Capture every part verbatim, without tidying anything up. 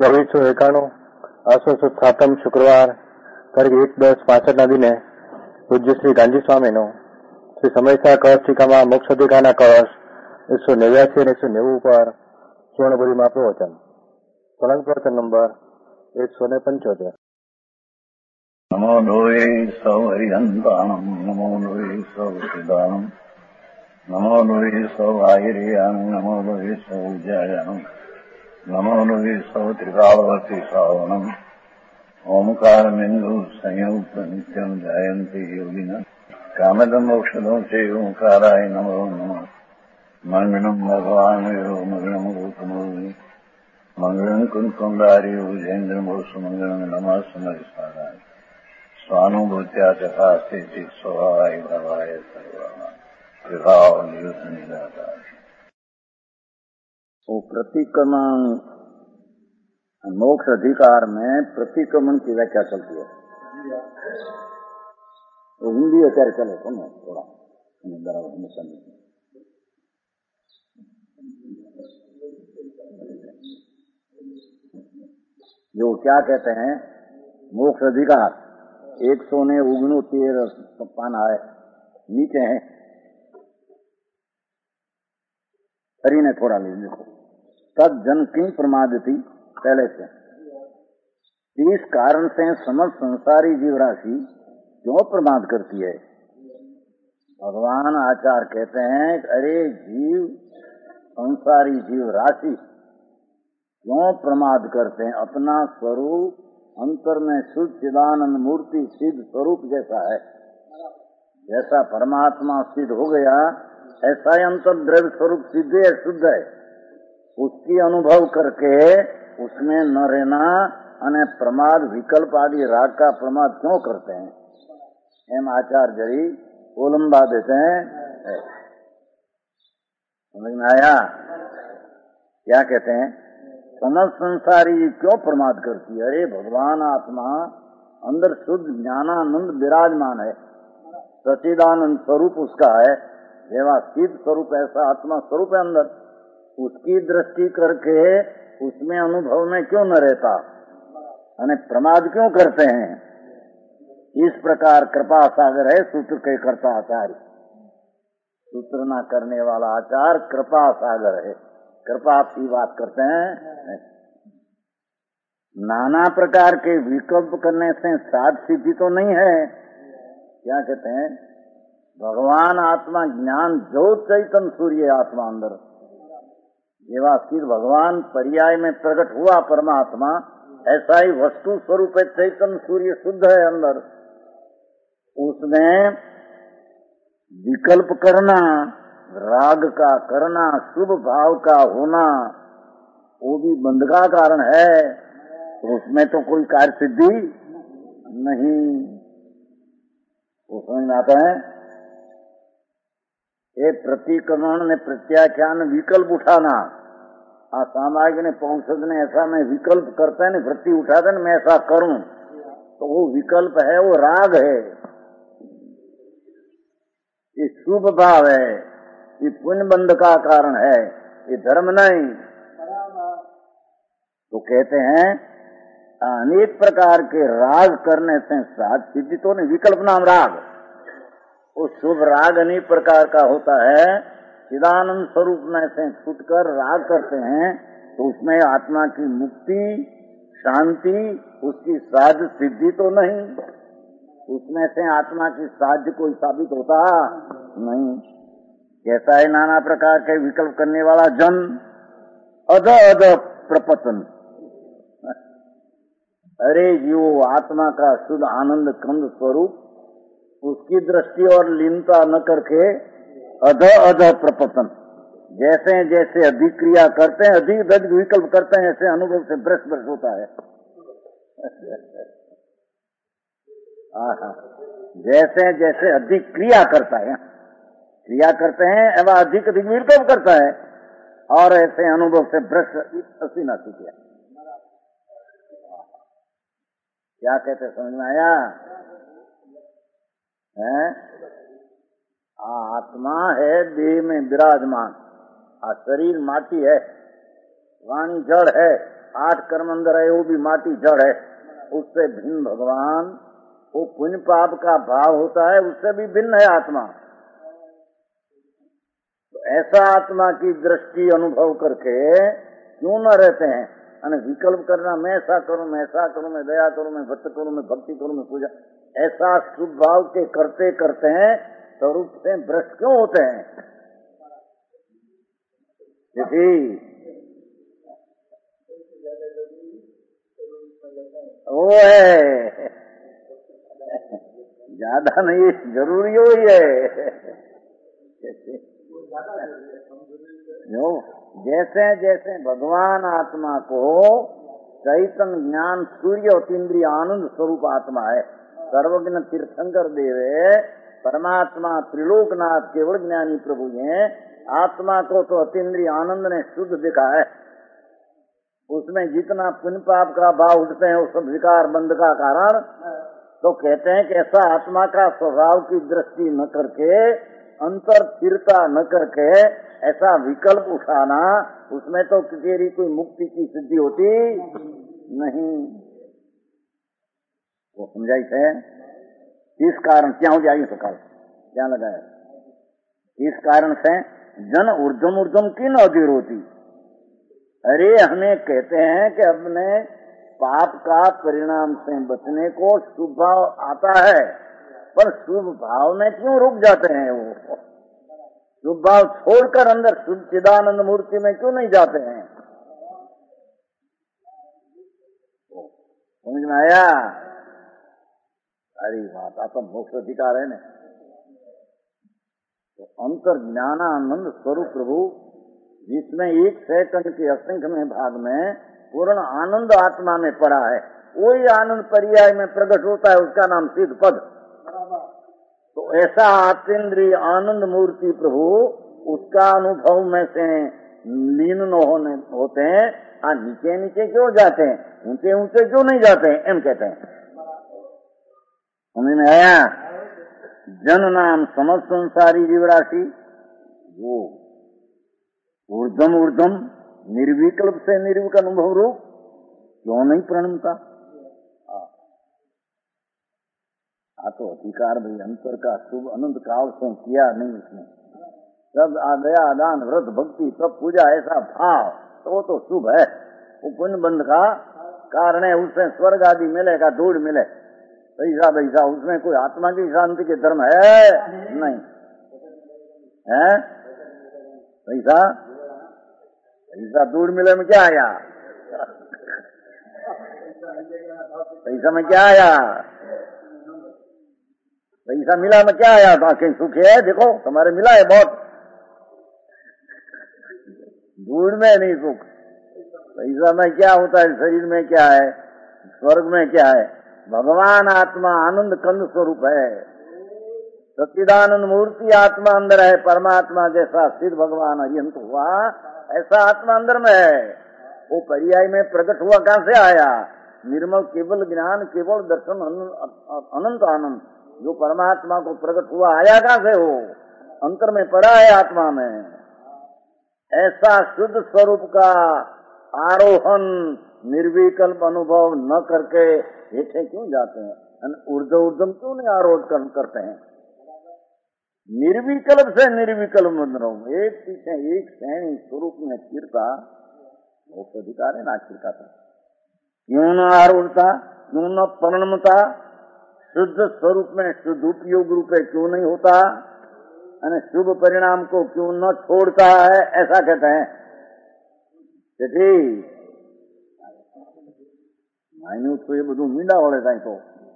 ચોવીસો એકાણું આસો સુદ સાતમ શુક્રવાર તારીખ એક દસ પાસઠના દિને પૂજ્ય શ્રી ગાંધી સ્વામીનો શ્રી સમયસા કળશ ટીકામાં મોક્ષ અધિકારના કળશ એકસો નેવ્યાસી અને એકસો નેવું ઉપર સુવર્ણપુરીમાં પ્રવચન સળંગ પ્રવચન નંબર એકસો ને પંચોતેર. નમો લોહે સૌ હરિહંતાણમ નમો લોહે સૌ સિદ્ધાણમ નમો લોહે સૌ આહિર્યાણમ નમો લોહે સૌ જયાણમ નમો લોહે સૌ ત્રિકાળવતી શ્રાવણમ ઓમકાર બિંદુ સંયુક્ત નિત્યમ જયંતી યોગિના કામદમ મોક્ષદમ છે ઓંકારાય નમો નમઃ મંગળમ ભગવાન વિરો મંગળમ ગૌતમોની મંગળમ કુંકુંડારી ઉજેન્દ્રમોષ મંગળમ નમઃ સમરિસારાય સ્વાનુભૂત્યા તથા સ્થિતિ સ્વભાવાય ભવાય સર્વમાં વિભાવ નિયુદ્ધ નિરાધાર. वो प्रतिक्रमण मोक्ष अधिकार में प्रतिक्रमण की व्याख्या चलती है. वो हिंदी અત્યારે चले सुनो थोड़ा बराबर में समझ. जो क्या कहते हैं मोक्ष अधिकार एक सौ ने उगनोतेर पाना है नीचे है. हरि ने थोड़ा ले देखो तब जन की प्रमाद थी पहले से. इस कारण से समस्त संसारी जीव राशि क्यों प्रमाद करती है. भगवान आचार्य कहते हैं अरे जीव संसारी जीव राशि क्यों प्रमाद करते हैं. अपना स्वरूप अंतर में शुद्ध चिदानंद मूर्ति सिद्ध स्वरूप जैसा है. जैसा परमात्मा सिद्ध हो गया ऐसा ही अंतर द्रव्य स्वरूप सिद्ध है शुद्ध है. उसकी अनुभव करके उसमें न रहना अने प्रमाद विकल्प आदि राग का प्रमाद क्यों करते हैं. एम आचार्य जरी ओलंबा देते हैं. समझ में आया क्या कहते हैं. समस्त संसारी क्यों प्रमाद करती है. अरे भगवान आत्मा अंदर शुद्ध ज्ञानानंद विराजमान है. सच्चिदानंद स्वरूप उसका है. जेवा सिद्ध स्वरूप ऐसा आत्मा स्वरूप है अंदर. उसकी दृष्टि करके उसमें अनुभव में क्यों न रहता अने प्रमाद क्यों करते हैं. इस प्रकार कृपा सागर है सूत्र के कर्ता आचार्य. सूत्र न करने वाला आचार्य कृपा सागर है. कृपा की बात करते हैं. नाना प्रकार के विकल्प करने से साध सिद्धि तो नहीं है. क्या कहते हैं भगवान आत्मा ज्ञान जो चैतन्य सूर्य आत्मा अंदर जेवा सिद्ध भगवान पर्याय में प्रकट हुआ परमात्मा ऐसा ही वस्तु स्वरूप चैतन्य सूर्य शुद्ध है अंदर. उसमें विकल्प करना राग का करना शुभ भाव का होना वो भी बंध का कारण है. तो उसमें तो कोई कार्य सिद्धि नहीं. वो समझ में आता है. ये प्रतिक्रमण ने प्रत्याख्यान विकल्प उठाना आ सामाजिक ने पौषद ने ऐसा में विकल्प करते हैं वृत्ति उठाते हैं मैं ऐसा करूं तो वो विकल्प है वो राग है. ये शुभ भाव है. ये पुण्य बंध का कारण है. ये धर्म नहीं. तो कहते हैं अनेक प्रकार के राग करने से साध सिद्धि तो नहीं. विकल्प नाम राग. वो शुभ राग अनेक प्रकार का होता है. चिदानंद स्वरूप में से छूटकर राग करते हैं तो उसमें आत्मा की मुक्ति शांति उसकी साध सिद्धि तो नहीं. उसमें से आत्मा की साध्य कोई साबित होता नहीं. कहता है नाना प्रकार के विकल्प करने वाला जन अध अध प्रपतन. अरे जो आत्मा का शुद्ध आनंद कंद स्वरूप उसकी दृष्टि और लीनता न करके अध अध प्रपतन. जैसे जैसे अधिक क्रिया करते हैं अधिक अधिक विकल्प करते हैं ऐसे अनुभव से भ्रष्ट भ्रष्ट होता है. जैसे जैसे अधिक क्रिया करता है क्रिया करते हैं एवं अधिक अधिक विकल्प करता है और ऐसे अनुभव से भ्रष्ट असी न सीखे. क्या कहते समझ में आया है. आत्मा है देह में विराजमान. आ शरीर माटी है वाणी जड़ है आठ कर्म अंदर है, वो भी माटी जड़ है, उससे भिन्न भगवान, वो पुण्य पाप का भाव होता है, उससे भी भिन्न है आत्मा। तो ऐसा आत्मा की दृष्टि अनुभव करके क्यों न रहते हैं? अने विकल्प करना, मैं ऐसा करूं, मैं ऐसा करूं, मैं दया करूं, मैं व्रत करूं, मैं भक्ति करूं, मैं पूजा, ऐसा शुभ भाव के करते करते हैं स्वरूप से भ्रष्ट क्यों होते हैं? वो है ज्यादा नहीं, जरूरी हो ही है। जो जैसे जैसे भगवान आत्मा को चैतन्य ज्ञान सूर्य अतीन्द्रिय आनंद स्वरूप आत्मा है, सर्वज्ञ तीर्थंकर देवे परमात्मा त्रिलोकनाथ केवल ज्ञानी प्रभु हैं। आत्मा को तो अतीन्द्रिय आनंद ने शुद्ध दिखा है, उसमें जितना पुण्य पाप का भाव उठते हैं वो सब विकार बंध का कारण। तो कहते हैं कि ऐसा आत्मा का स्वभाव की दृष्टि न करके, अंतर स्थिरता न करके ऐसा विकल्प उठाना, उसमें तो तेरी कोई मुक्ति की सिद्धि होती नहीं। वो समझाई थे इस कारण क्या हो जाएगी, तो काल क्या लगाया, इस कारण से जन ऊर्धम ऊर्धम की न अधीर होती। अरे हमें कहते हैं कि अपने पाप का परिणाम से बचने को शुभ भाव आता है, पर शुभ भाव में क्यों रुक जाते हैं? वो शुभ भाव छोड़कर अंदर शुद्ध चिदानंद मूर्ति में क्यों नहीं जाते हैं? समझ में आया? अरे माता तो मोक्ष अधिकार है ना। तो अंतर ज्ञानानंद स्वरूप प्रभु, जिसमें एक सेकंड के असंख्य में भाग में पूर्ण आनंद आत्मा में पड़ा है, वही आनंद पर्याय में प्रकट होता है, उसका नाम सिद्ध पद। तो ऐसा आतेंद्रीय आनंद मूर्ति प्रभु, उसका अनुभव में से लीन न होने होते हैं। आ नीचे नीचे क्यों जाते हैं, ऊंचे ऊंचे क्यों नहीं जाते हैं, एम कहते हैं। समझ में आया? जन नाम समस्त संसारी जीवराशि, वो ऊर्धम ऊर्धम निर्विकल्प से निर्विकल्प अनुभव रूप क्यों नहीं प्रणमता? आ तो अधिकार भाई अंतर का शुभ अनंत काल से किया नहीं उसने, सब दया दान व्रत भक्ति सब पूजा ऐसा भाव, तो वो तो शुभ है, वो पुण्य बंध का कारण है। उससे स्वर्ग आदि मिलेगा, दूर मिले, पैसा पैसा, उसमें कोई आत्मा की शांति के धर्म है नहीं है। पैसा पैसा दूर मिले में क्या आया, पैसा में क्या आया, पैसा मिला में क्या आया? तो कहीं सुख है? देखो तुम्हारे मिला है बहुत, दूर में नहीं सुख। पैसा में क्या होता है, शरीर में क्या है, स्वर्ग में क्या है? भगवान आत्मा आनंद कंद स्वरूप है, सच्चिदानंद मूर्ति आत्मा अंदर है। परमात्मा जैसा सिद्ध भगवान अरिहंत हुआ, ऐसा आत्मा अंदर में है। वो पर्याय में प्रकट हुआ कहां से आया? निर्मल केवल ज्ञान, केवल दर्शन, अनंत आनंद जो परमात्मा को प्रकट हुआ, आया कहां से? हो अंतर में पड़ा है आत्मा में। ऐसा शुद्ध स्वरूप का आरोहण निर्विकल्प अनुभव न करके हेठे क्यों जाते हैं? ऊर्ध्व ऊर्ध्व क्यों नहीं आरोहण करते हैं? निर्विकल्प से निर्विकल्प मंदिरों एक पीछे एक श्रेणी स्वरूप में स्थिरता, वो अधिकार है ना स्थिरता था। क्यों न आरूढ़ता, क्यों न परिणमता, शुद्ध स्वरूप में शुद्ध उपयोग रूपे क्यों नहीं होता, અને शुभ परिणाम को क्यों न छोड़ता है? ऐसा कहते हैं। मायनु तो ये બધું મીંડા વળે થાય તો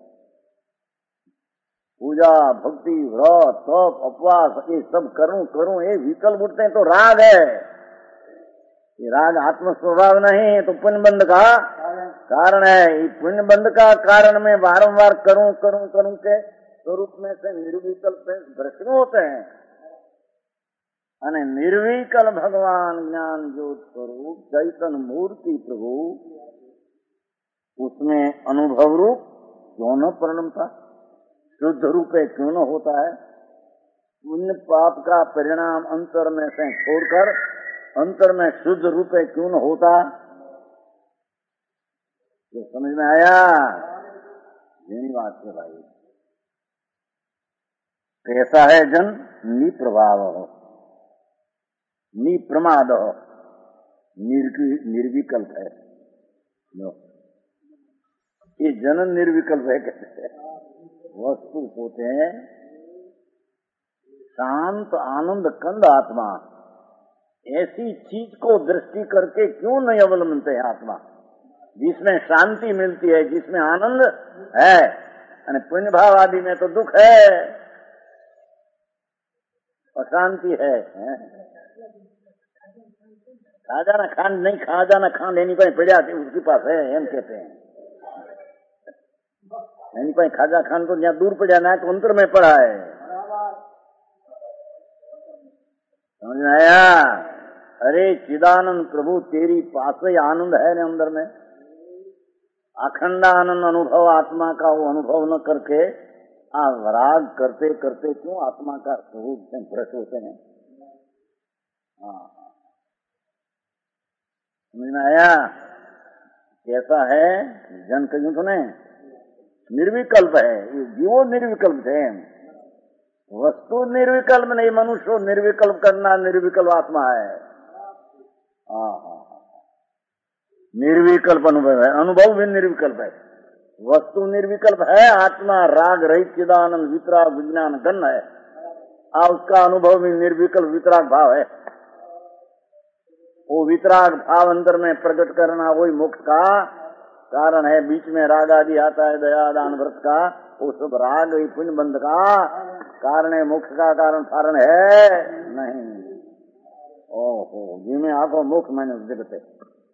पूजा भक्ति व्रत तप उपवास ये सब करूं करूं ये विकल्प उठते हैं तो राग है। ये राग आत्म स्वभाव नहीं, तो पुण्य बंध का कारण है। ये पुण्य बंध का कारण में बारंबार करूं करूं करूं के स्वरूप में से निर्विकल्प भ्रष्ट होते हैं। अने निर्विकल भगवान ज्ञान ज्योत स्वरूप चैतन्य मूर्ति प्रभु, उसमें अनुभव रूप क्यों न परिणमता, शुद्ध रूपे क्यों न होता है? पुण्य पाप का परिणाम अंतर में से छोड़कर अंतर में शुद्ध रूपे क्यों न होता? तो समझ में आया? यही बात है भाई। कैसा है जन? निप्रभाव, निप्रमाद, निर्विकल्प है। ये जन निर्विकल्प है कहते हैं। वस्तु होते हैं शांत आनंद कंद आत्मा। ऐसी चीज को दृष्टि करके क्यों नहीं अवलंबते हैं आत्मा, जिसमें शांति मिलती है, जिसमें आनंद है। और पुण्य भाव आदि में तो दुख है, अशांति है, है? खा जाना खान नहीं, खा जाना खान लेनी पाई पड़ा उसके पास है, हम कहते हैं। नहीं पाई खाजा खान तो जहाँ दूर पड़ा ना तो अंतर में पड़ा है। समझ में आया? अरे चिदानंद प्रभु तेरी पास ही आनंद है न अंदर में। अखंड आनंद अनुभव आत्मा का वो अनुभव न करके आप राग करते करते क्यों आत्मा का स्वरूप से भ्रष्ट होते हैं? हाँ, समझ में आया? कैसा है जन कहीं सुने? निर्विकल्प है, जीवो निर्विकल्प है। वस्तु निर्विकल्प नहीं, मनुष्य निर्विकल्प करना निर्विकल्प आत्मा है। हाँ हाँ, निर्विकल्प अनुभव है, अनुभव भी निर्विकल्प है। वस्तु निर्विकल्प है, आत्मा राग रहित चिदानंद वितराग विज्ञान गण है, और उसका अनुभव भी निर्विकल्प वितराग भाव है। वो वितराग भाव अंदर में प्रकट करना वही मोक्ष का कारण है। बीच में राग आदि आता है, दया दान व्रत का, वो सब राग ही पुण्य बंध का कारण है, मोक्ष का कारण कारण है नहीं। ओहो, जिसमें आंखों मोक्ष मैंने जगत है।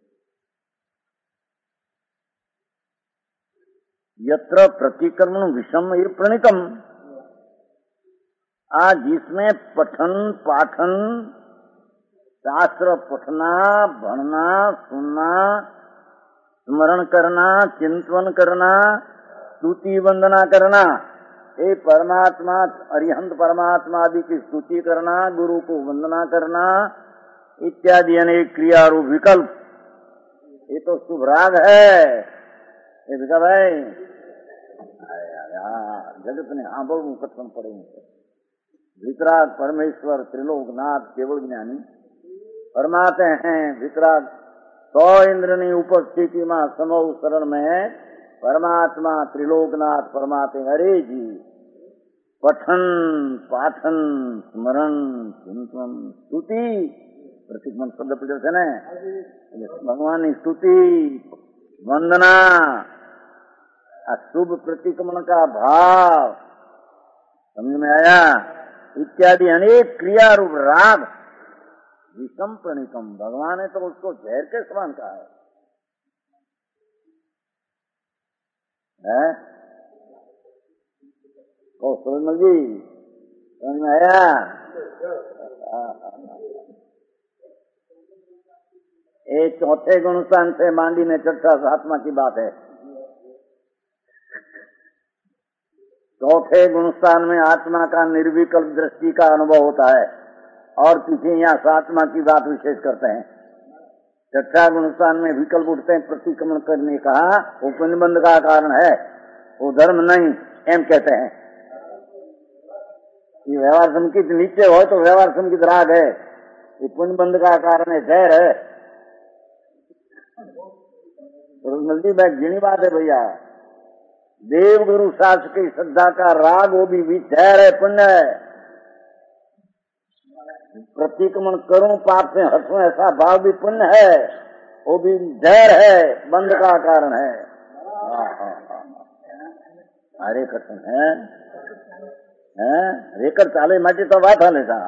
यत्र प्रतिक्रमण विषम ये प्रणीतम, आज जिसमें पठन पाठन शास्त्र पठना भणना सुनना स्मरण करना चिंतन करना स्तुति वंदना करना, ये परमात्मा अरिहंत परमात्मा आदि की स्तुति करना, गुरु को वंदना करना इत्यादि अनेक क्रिया रूप विकल्प, ये तो शुभ राग है। ये विकल्प है जगत ने हाँ बोल कथन पड़ेंगे। वितराग परमेश्वर त्रिलोकनाथ केवल ज्ञानी फरमाते हैं, वितराग सौ इंद्रनी उपस्थिति में समूह शरण में परमात्मा त्रिलोकनाथ फरमाते अरे जी पठन पाठन स्मरण चिंतन स्तुति, प्रतिक्रमण शब्द प्रदर्शन है, भगवान की स्तुति वंदना शुभ प्रतिक्रमण का भाव, समझ में आया? इत्यादि अनेक क्रिया रूप राग विषम प्रणीतम, भगवान ने तो उसको जहर के समान कहा है, है? ओ सुरमल जी समझ में आया? एक चौथे गुणस्थान से मांडी में चर्चा आत्मा की बात है। चौथे गुणस्थान में आत्मा का निर्विकल्प दृष्टि का अनुभव होता है, और पीछे यहाँ सातमा की बात विशेष करते हैं। छठा गुणस्थान में विकल्प उठते हैं, प्रतिक्रमण करने का वो पुण्यबंध का कारण है, वो धर्म नहीं एम कहते हैं। ये व्यवहार संकित नीचे हो तो व्यवहार संकित राग है, ये पुण्यबंध का कारण है, जहर है। नजदीक में घिनी बात है भैया, देव गुरु शास्त्र की श्रद्धा का राग वो भी जहर है, पुण्य है। प्रतिक्रमण करूं पाप से हटूं ऐसा भाव भी पुण्य है, वो भी जहर है, बंध का कारण है। अरे कथन है, हैं? रेकर चाले माटी तो बात हाले था।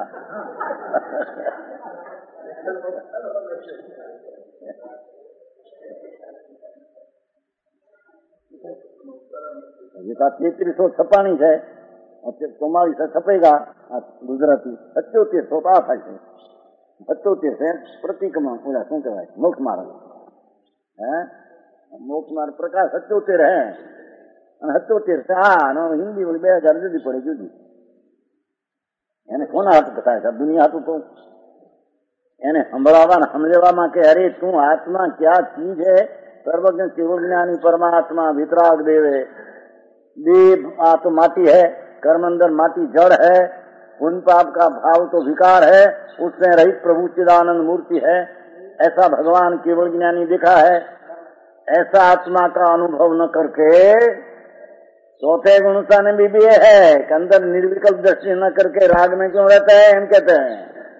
तेतरीस सौ छप्पानी है, चौवालीस छपेगा गुजराती सत्योतेर सौ आ था, सत्योतेर से प्रतिक्रमण पूरा शू कहवाय मोक्ष मार्ग है, मोक्ष मार्ग प्रकाश सत्योतेर है, सत्योतेर से आ हिंदी बोली बे हजार जुदी पड़े जुदी એને કોના હાથ કથાય છે દુનિયા હાથ તો એને સંભળાવવા સમજવામાં કે અરે તું આત્મા क्या चीज है सर्वज्ञ केवल ज्ञानी परमात्मा वितराग देव है। देव आ तो माटी है, कर्म अंदर माटी जड़ है, पुण्य पाप का भाव तो विकार है, उससे रहित प्रभु चिदानंद मूर्ति है। ऐसा भगवान केवल ज्ञानी दिखा है। ऐसा आत्मा का अनुभव न करके चौथे गुणता ने भी, भी है कि अंदर निर्विकल्प दृष्टि न करके राग में क्यों रहता है, हम कहते हैं।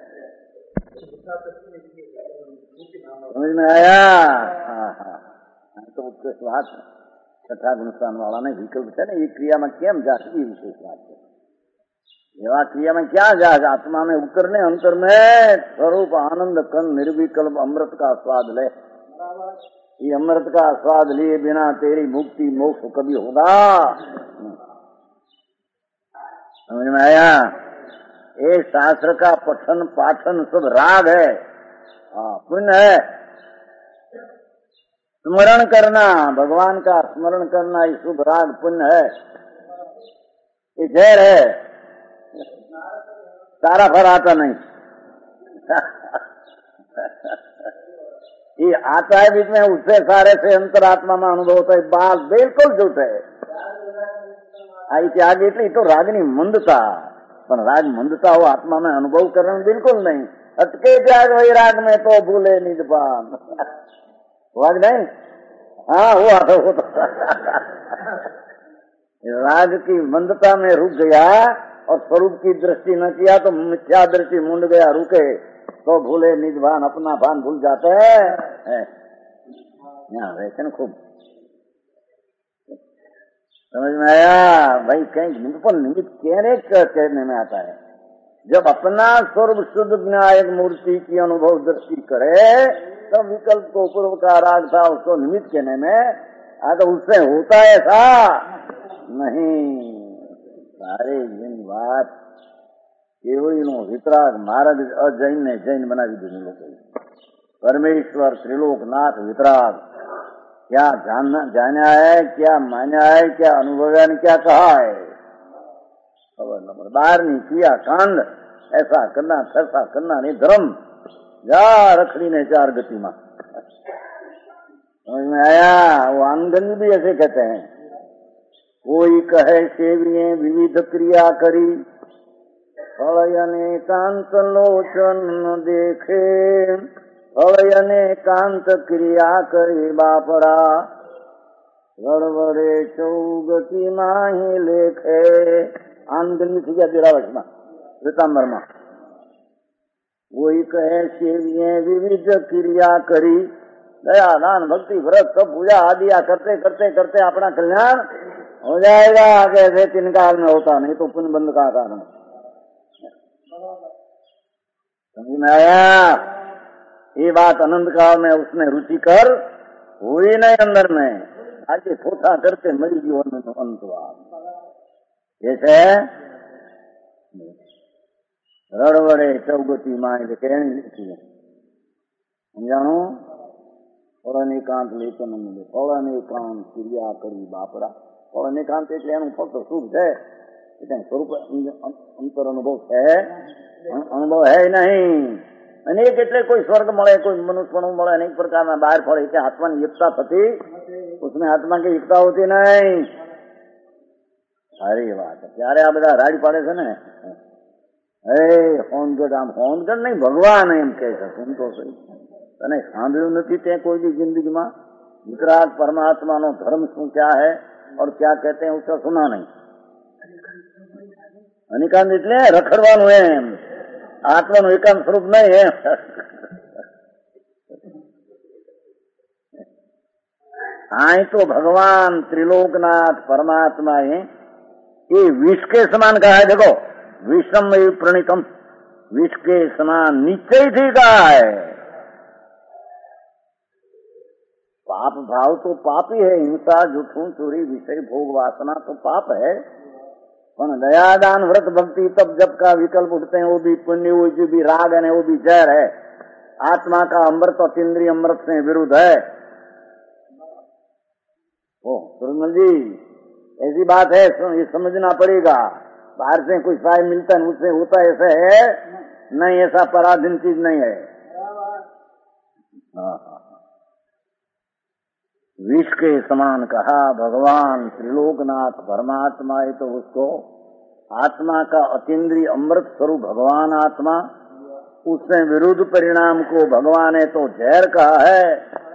समझ में आया? हाँ हाँ, तो उत्कृष्ट बात है। छठा गुणस्थान वाला ने विकल्प है ना, ये क्रिया में केम जाती है, विशेष बात है। सेवा क्रिया में क्या जाएगा, आत्मा में उतरने अंतर में स्वरूप आनंद कन निर्विकल्प अमृत का स्वाद ले। ये अमृत का स्वाद लिए बिना तेरी मुक्ति मोक्ष कभी होगा? समझ में आया? एक शास्त्र का पठन पाठन सब राग है, पुण्य है। स्मरण करना, भगवान का स्मरण करना, ये शुभ राग पुण्य है। ये जहर है, सारा फल आता नहीं। ये आता है बीच में, उससे सारे से अंतरात्मा में अनुभव होता है। बात बिल्कुल झूठ है। आई त्याग એટલે तो रागनी मंदता, पर राग मंदता हो आत्मा में अनुभव करना बिल्कुल नहीं। अटके त्याग वही राग में तो भूले निज पान, राग नहीं। हाँ वो आता हो तो राग की मंदता में रुक गया और स्वरूप की दृष्टि न किया तो मिथ्या दृष्टि मुंड गया, रुके तो भूले निज भान, अपना भान भूल जाते हैं। यहाँ वैसे खूब समझ में आया भाई? कहीं निमित्त निमित्त कहने कहने में आता है। जब अपना स्वरूप शुद्ध ज्ञायक मूर्ति की अनुभव दृष्टि करे तब विकल्प को पूर्व का राग था उसको निमित्त कहने में आ, तो उससे होता है ऐसा नहीं। सारे जिन बात केवल वितराग महाराज अजैन ने जैन बनावी दी लोग। परमेश्वर त्रिलोकनाथ वितराग क्या जानना जाना है, क्या माना है, क्या अनुभव ने क्या कहा है, खबर नंबर बार नहीं किया कांड। ऐसा करना ऐसा करना नहीं धर्म, जा रखड़ी ने चार गति में। समझ में आया? वो आनंद भी ऐसे कहते हैं। कोई कहे सेविये विविध क्रिया करी, फलयने कांत लोचन देखे, फलयने कांत क्रिया करे बापरा, गड़बड़े चौगति माही लेखे। आनंद थी गया दिरावश में श्वेतांबर में। वही कहे सेविये विविध क्रिया करी, दया दान भक्ति व्रत सब पूजा आदि करते करते करते अपना कल्याण हो जाएगा। कैसे तीन काल में होता नहीं तो पुण्य बंद का कारण। समझ में आया? ये बात अनंत काल में उसने रुचि कर हुई नहीं अंदर में, आगे थोथा करके मरी जीवन अंतवाद। जैसे रड़वड़े चौगति माए कहनी लिखी है, समझाणो। फल अनेकांत लेखन मिले, फल अनेकांत क्रिया करी बापरा। फल अनेकांत એટલે એનું ફક્ત સુખ છે, એટલે સ્વરૂપ અંતર અનુભવ છે, અનુભવ है नहीं। अनेक એટલે कोई स्वर्ग મળે, कोई मनुष्य મળે, अनेक प्रकारना બહાર ફળે કે આત્માની એકતા થતી, उसमें आत्मा की एकता होती नहीं। સારી વાત છે। ત્યારે આ બધા રાડ પાડે છે ને, એ હોનગઢ આમ હોનગઢ નહીં ભગવાન એમ કહે છે, સુનતો સહી। तने सांभळ्યું નથી તે કોઈ भी जिंदगी में वितराग परमात्मा नो धर्म શું क्या है और क्या कहते हैं उसका सुना नहीं। अनिकांत એટલે રખડવાનું એમ, આત્માનું એકાંત સ્વરૂપ નહીં એમ। आई तो भगवान त्रिलोकनाथ परमात्मा है, ये विष के समान कहा है। देखो विषम प्रणीतम, विष के समान नीचे ही कहा है। पाप भाव तो पाप ही है, हिंसा झूठू चोरी विषय भोग वासना तो पाप है। पर दया दान व्रत भक्ति तब जब का विकल्प उठते हैं वो भी पुण्य, वो जो भी राग है वो भी जहर है। आत्मा का अमृत और इंद्रिय अमृत से विरुद्ध है। ओ सुरमल जी ऐसी बात है, ये समझना पड़ेगा। बाहर से कोई साय मिलता है उससे होता ऐसा है नहीं, ऐसा पराधीन चीज नहीं है। हाँ हाँ विष के समान कहा भगवान त्रिलोकनाथ परमात्मा है, तो उसको आत्मा का अतीन्द्रिय अमृत स्वरूप भगवान आत्मा, उसने विरुद्ध परिणाम को भगवान है तो जहर कहा है।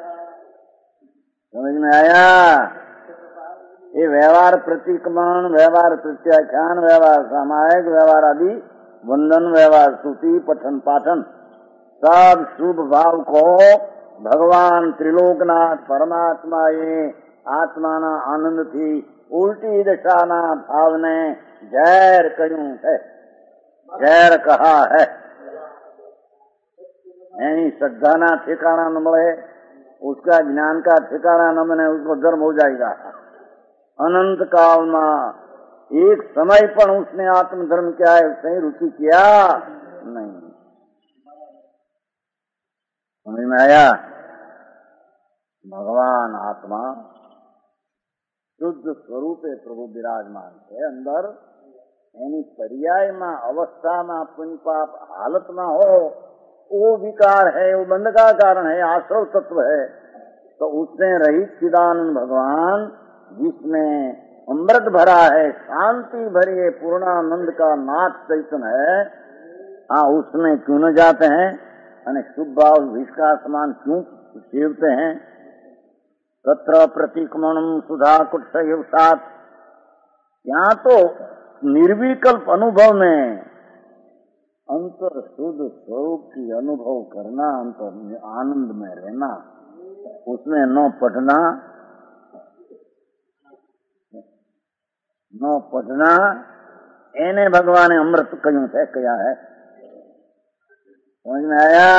समझ में आया? ये व्यवहार प्रतिक्रमण, व्यवहार प्रत्याख्यान, व्यवहार सामायिक, व्यवहार आदि, वंदन, व्यवहार स्तुति, पठन पाठन, सब शुभ भाव को भगवान त्रिलोकनाथ परमात्मा ये आत्माना आनंद थी उल्टी दशाना भाव ने जहर क्यों है, जहर कहा है। यानी श्रद्धा ना ठिकाना न मिले, उसका ज्ञान का ठिकाना न मिले, उसको धर्म हो जाएगा। अनंत काल में एक समय पर उसने आत्मधर्म क्या है सही रुचि किया नहीं। समझ में आया? भगवान आत्मा शुद्ध स्वरूप है, प्रभु विराजमान है अंदर। यानी पर्याय में अवस्था में पुण्य पाप हालत में हो, वो विकार है, वो बंध का कारण है, आश्रव तत्व है, तो उससे रहित चिदानंद भगवान जिसमें अमृत भरा है, शांति भरी है, पूर्णानंद का नाथ चैतन्य है, हाँ उसमें क्यों न जाते हैं? अने शुभ भाव विष का समान क्यों सेवते हैं? तत्र प्रतिक्रमणम सुधा कुत्सव सात, यहाँ तो निर्विकल्प अनुभव में अंतर शुद्ध स्वरूप की अनुभव करना, अंतर आनंद में रहना, उसमें न पढ़ना न पढ़ना, एने भगवान अमृत क्यों से कया है। समझ में आया?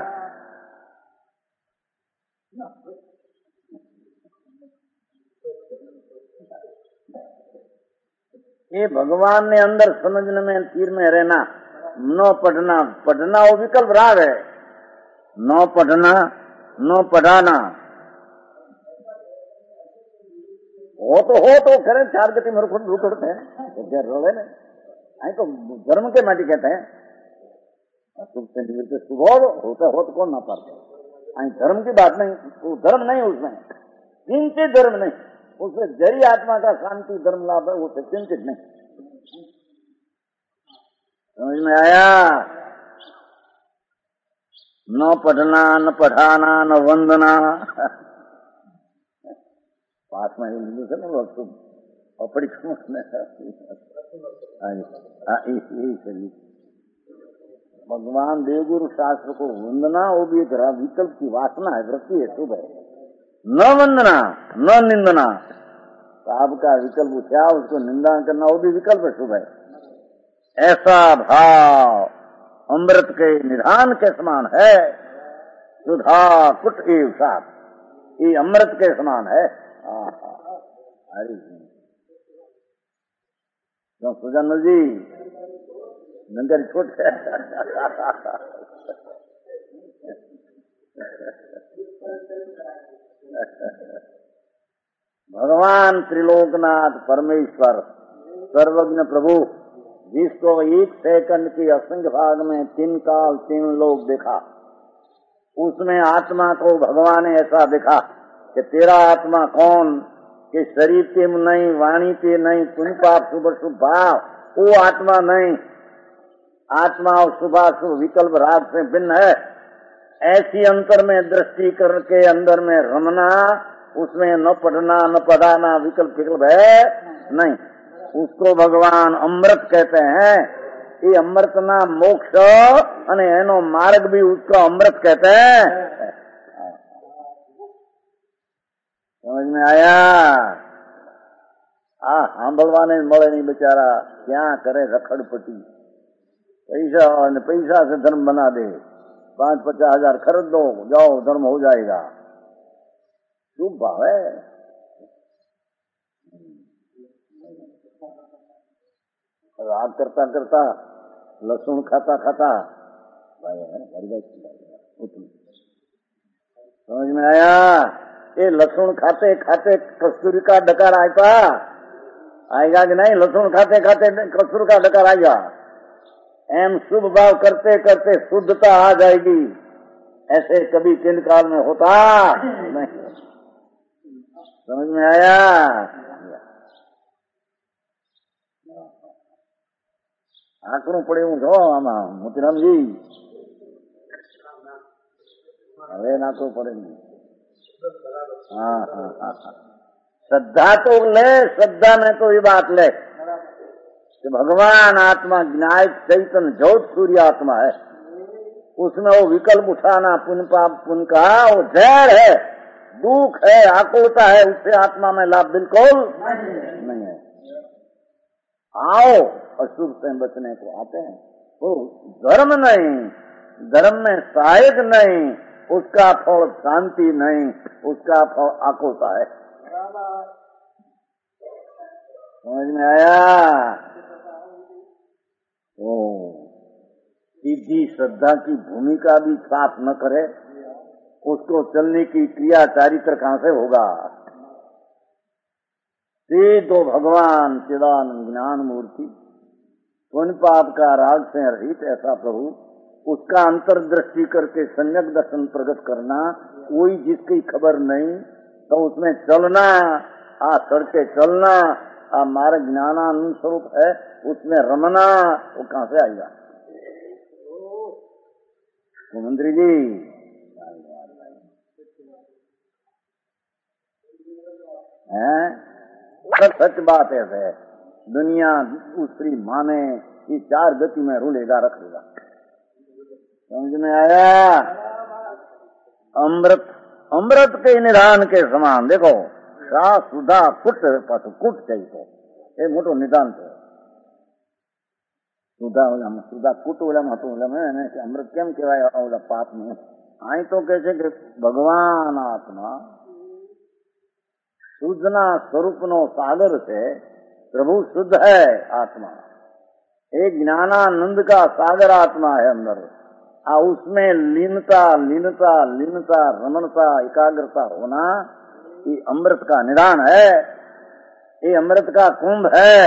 ये भगवान ने अंदर समझने में तीर में रहना, न पढ़ना, पढ़ना वो विकल्प राग है, न पढ़ना न पढ़ाना, हो तो हो तो करें चार गति मेरे खुद रुक उठते हैं तो क्या रोले ने आई तो धर्म के माटी कहते हैं, सुबह होता हो तो कौन ना पाते, आई धर्म की बात नहीं, वो धर्म नहीं, उसमें चिंतित धर्म नहीं, उसमें जरी आत्मा का शांति धर्म लाभ है, उसे चिंतित नहीं। समझ में आया? न पढ़ना न पढ़ाना न वंदना, पास में हिंदू से ना तुम अपड़ी भगवान देवगुरु शास्त्र को वंदना, वो भी एक विकल्प की वासना है, वृत्ति है, शुभ है। न वंदना न निंदना, पाप का विकल्प उठा, उसको निंदा करना वो भी विकल्प है, शुभ है। ऐसा भाव अमृत के निधान के समान है, सुधा कुट एव सात, ये अमृत के समान है। हरी क्यों सुजान जी नंगर छोट है। भगवान त्रिलोकनाथ परमेश्वर सर्वज्ञ प्रभु, जिसको एक सेकंड के असंख्य भाग में तीन काल तीन लोग देखा, उसमें आत्मा को भगवान ने ऐसा देखा कि तेरा आत्मा कौन, कि शरीर के नहीं, वाणी के नहीं, पुण्य पाप शुभ शुभ भाव, वो आत्मा नहीं, आत्मा और शुभाशुभ विकल्प राग से भिन्न है। ऐसी अंतर में दृष्टि करके अंदर में रमना, उसमें न पढ़ना न पढ़ाना विकल्प विकल्प है नहीं, उसको भगवान अमृत कहते हैं। ये अमृत ना मोक्ष अने एनो मार्ग भी उसको अमृत कहते हैं। समझ में आया? आ सांभळवा ने मळे नहीं बेचारा, क्या करे रखड़पट्टी, पैसा पैसा से धर्म बना दे, पांच पचास हजार खरीद दो, जाओ धर्म हो जाएगा, शुभ भाव है। राग करता करता लहसुन खाता खाता समझ में आया? ये लहसुन खाते खाते कस्तूरी का डकार आएगा आएगा कि नहीं? लहसुन खाते खाते कस्तूरी का डकार आएगा। एम शुभ भाव करते करते शुद्धता आ जाएगी। ऐसे कभी किन काल में होता नहीं। समझ में आया? आंकड़ों पड़े हूँ जो आमा मोतीराम जी હવે ના તો પડે નહીં. हाँ हाँ हाँ हाँ श्रद्धा तो ले, श्रद्धा में तो ये बात ले कि भगवान आत्मा ज्ञायक चैतन्य ज्योत सूर्य आत्मा है, उसमें वो विकल्प उठाना पुण्य पाप पुण्य का वो जहर है, दुख है, आकुलता है, उससे आत्मा में लाभ बिल्कुल नहीं है. आओ अशुभ से बचने को आते हैं, वो धर्म नहीं, धर्म में सहायक नहीं, उसका फल शांति नहीं, उसका फल आकुलता है. समझ में आया? ओ सीधी श्रद्धा की भूमिका भी साफ न करे, उसको चलने की क्रिया चारित्र कहां से होगा? सीधो भगवान चिदानंद ज्ञान मूर्ति पुण्य पाप का राग से रहित ऐसा प्रभु, उसका अंतर्दृष्टि करके सम्यक दर्शन प्रकट करना, कोई जिसकी खबर नहीं तो उसमें चलना, आ सड़के चलना, आ मार्ग ज्ञानानंद स्वरूप है, उसमें रमना, वो कहां से आएगा? मंत्री जी हैं, सच बात है, दुनिया दूसरी माने ये चार गति में रूलेगा रखेगा. समझ में आया? अमृत अमृत के निदान के समान देखो, सा सुधा कुट पास कुट चाहिए तो ये मोटो निदान तो सुधा सुधा कुट अमृत केम कहवाय पाप में आई तो कहे कि भगवान आत्मा शुद्धना स्वरूप नो सागर से प्रभु शुद्ध है आत्मा, एक ज्ञानानंद का सागर आत्मा है अंदर, आ उसमें लीनता लीनता लीनता रमणता एकाग्रता होना, ये अमृत का निदान है, ये अमृत का कुंभ है.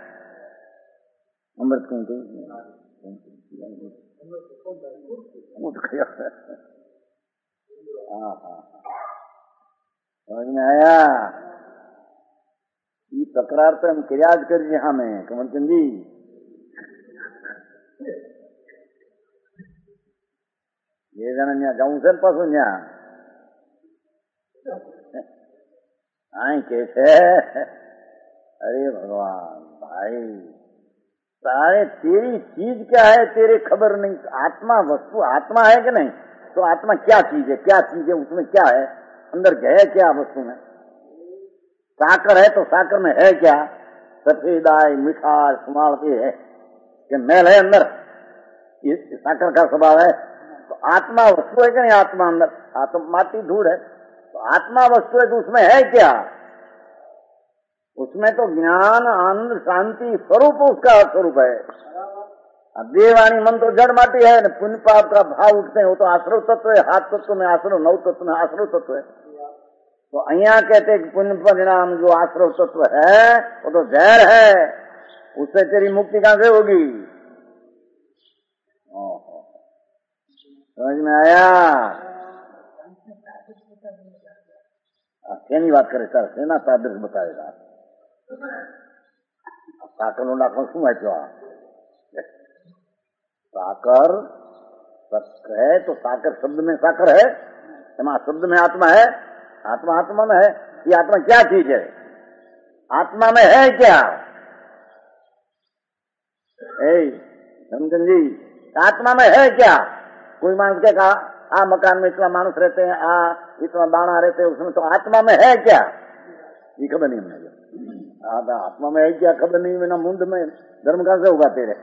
अमृत कुंभ समझ में आया? ये तकरार तो हम क्रियाज करिए हमें कमलचंद जी, ये जना जाऊं से पास आई कैसे? अरे भगवान भाई, सारे तेरी चीज क्या है तेरे खबर नहीं. आत्मा वस्तु आत्मा है कि नहीं? तो आत्मा क्या चीज है, क्या चीज है, उसमें क्या है, अंदर है क्या वस्तु में? साकर है तो साकर में है क्या? सफेदाई मिठास सुमाड़ती है कि मैल है अंदर, ये साकर का स्वभाव है. तो आत्मा वस्तु है कि नहीं? आत्मा अंदर आत्मा माटी धूल है, तो आत्मा वस्तु है तो उसमें है क्या? उसमें तो ज्ञान आनंद शांति स्वरूप उसका स्वरूप है. देवानी मन तो जड़ माटी है, पुण्य पाप का भाव उठते हैं, वो तो आश्रव तत्व है, हाथ तत्व में आश्रव, नव तत्व में आश्रव तत्व है. तो अहिया कहते हैं कि पुण्य परिणाम जो आश्रव तत्व है वो तो जहर है, उससे तेरी मुक्ति कहां से होगी? समझ में आया? सेनी बात करे सर, सेना तादृश बताएगा. साकर नाखो शू है? साकर सत्य है तो साकर शब्द में साकर है, शब्द में आत्मा है, आत्मा आत्मा में है. ये आत्मा क्या चीज है? आत्मा में है क्या? समझन जी, आत्मा में है क्या? कोई मानस के कहा आ मकान में इतना मानुस रहते हैं, आ इतना दाना रहते हैं, उसमें तो आत्मा में है क्या? ये खबर नहीं मुझे. आत्मा में है क्या खबर नहीं, बिना मुंड में धर्म कहां से होगा तेरे?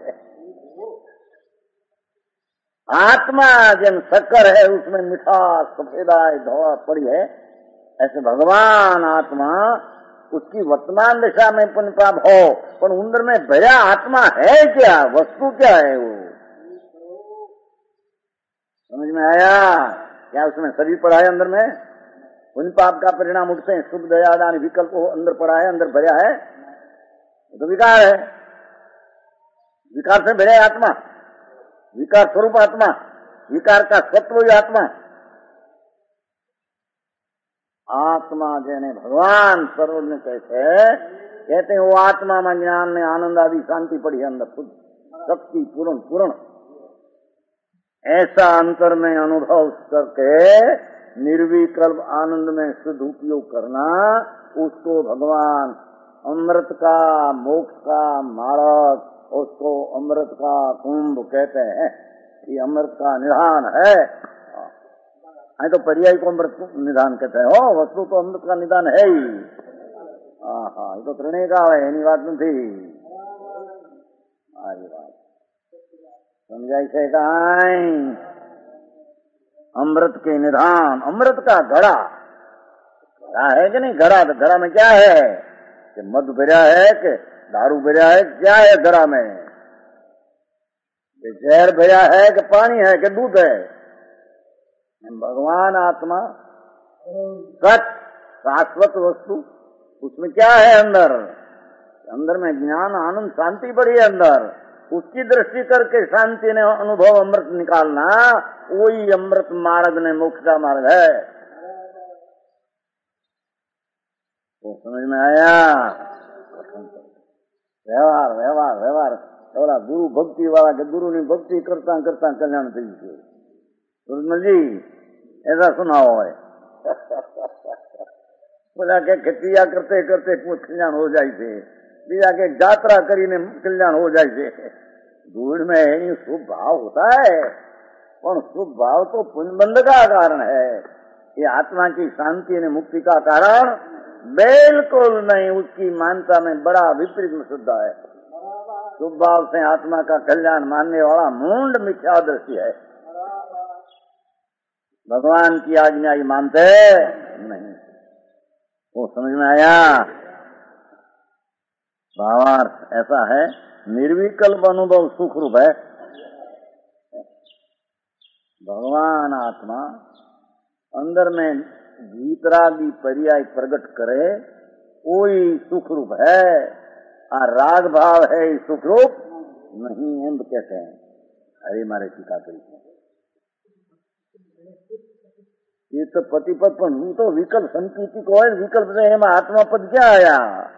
आत्मा जन शक्कर है, उसमें मिठास सफेदाई धोआ पड़ी है, ऐसे भगवान आत्मा उसकी वर्तमान दिशा में पुण्य पाप हो, पर अंदर में भया आत्मा है क्या? वस्तु क्या है वो? समझ में आया? क्या उसमें शरीर पड़ा है अंदर में? पुण्य पाप का परिणाम उठते हैं, शुभ दया दान विकल्प हो, अंदर पड़ा है, अंदर भया है, तो विकार है. विकार से भया आत्मा, विकार स्वरूप आत्मा, विकार का सत्व आत्मा. आत्मा जेने भगवान सर्वज्ञ कहते कहते हैं वो आत्मा में ज्ञान में आनंद आदि शांति पड़ी है अंदर खुद शक्ति पूर्ण पूर्ण ऐसा अंतर में अनुभव करके निर्विकल्प आनंद में शुद्ध उपयोग करना उसको भगवान अमृत का मोक्ष का मार्ग उसको अमृत का कुंभ कहते हैं। ये अमृत का निधान है। आई तो पर्याय को अमृत निधान कहते हैं। हो वस्तु तो अमृत का निधान है ही। हाँ ये तो त्रिणे का है एनी बात नहीं। आगे बात समझाई से कहीं अमृत के निधान अमृत का घड़ा घड़ा है कि नहीं? घड़ा तो घड़ा में क्या है कि मध भरा है कि दारू भरा है क्या है घड़ा में? जहर भरा है कि पानी है कि दूध है? भगवान आत्मा सच शाश्वत वस्तु उसमें क्या है अंदर? अंदर में ज्ञान आनंद शांति बड़ी है अंदर। उसकी दृष्टि करके शांति ने अनुभव अमृत निकालना वही अमृत मार्ग ने मोक्ष का मार्ग है। वो समझ में आया? व्यवहार व्यवहार व्यवहार बोला गुरु भक्ति वाला के गुरु ने भक्ति करता करता कल्याण થઈ ગયું। सुरमल जी ऐसा सुना हो है बोला के खतिया करते करते कुछ कल्याण हो जाए थे बीजा के यात्रा करीने कल्याण हो जाए थे। गुड़ में है शुभ भाव होता है और शुभ भाव तो पुण्यबंध का कारण है। ये आत्मा की शांति ने मुक्ति का कारण बिल्कुल नहीं। उसकी मानता में बड़ा विपरीत में शुद्ध है। शुभ भाव से आत्मा का कल्याण मानने वाला मूंड मिथ्या दृष्टि है। भगवान की आज्ञा ही मानते नहीं। वो समझ में आया? भावार्थ ऐसा है निर्विकल्प अनुभव सुख रूप है। भगवान आत्मा अंदर में भीतरागी पर्याय प्रकट करे वही सुख रूप है और राग भाव है सुख रूप नहीं एम कहते हैं। अरे मारे टीका करी ये तो पति पद पर हूँ तो विकल्प संकीर्ति को है विकल्प से एम आत्मा पद क्या आया?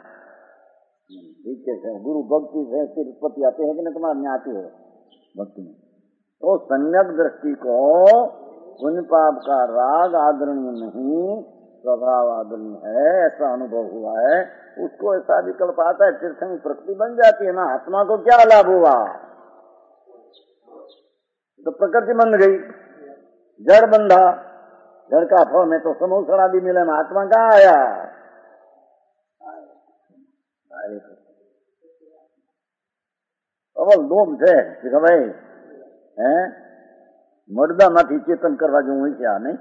ठीक है गुरु भक्ति से फिर उत्पत्ति आते हैं कि नहीं? तुम्हारे में आती है भक्ति में तो संयक दृष्टि को पुण्य पाप का राग आदरणीय नहीं स्वभाव आदरणीय है ऐसा अनुभव हुआ है। उसको ऐसा विकल्प आता है तीर्थंग प्रकृति बन जाती है ना। आत्मा को क्या लाभ हुआ? तो प्रकृति बन गई जड़ बंधा जड़ का फल में तो समोसण आदि मिले में आत्मा कहाँ आया? अवल दोम છે કે ભાઈ હે મરદા માંથી ચેતન કરવા જેવું હોય છે આ નહીં?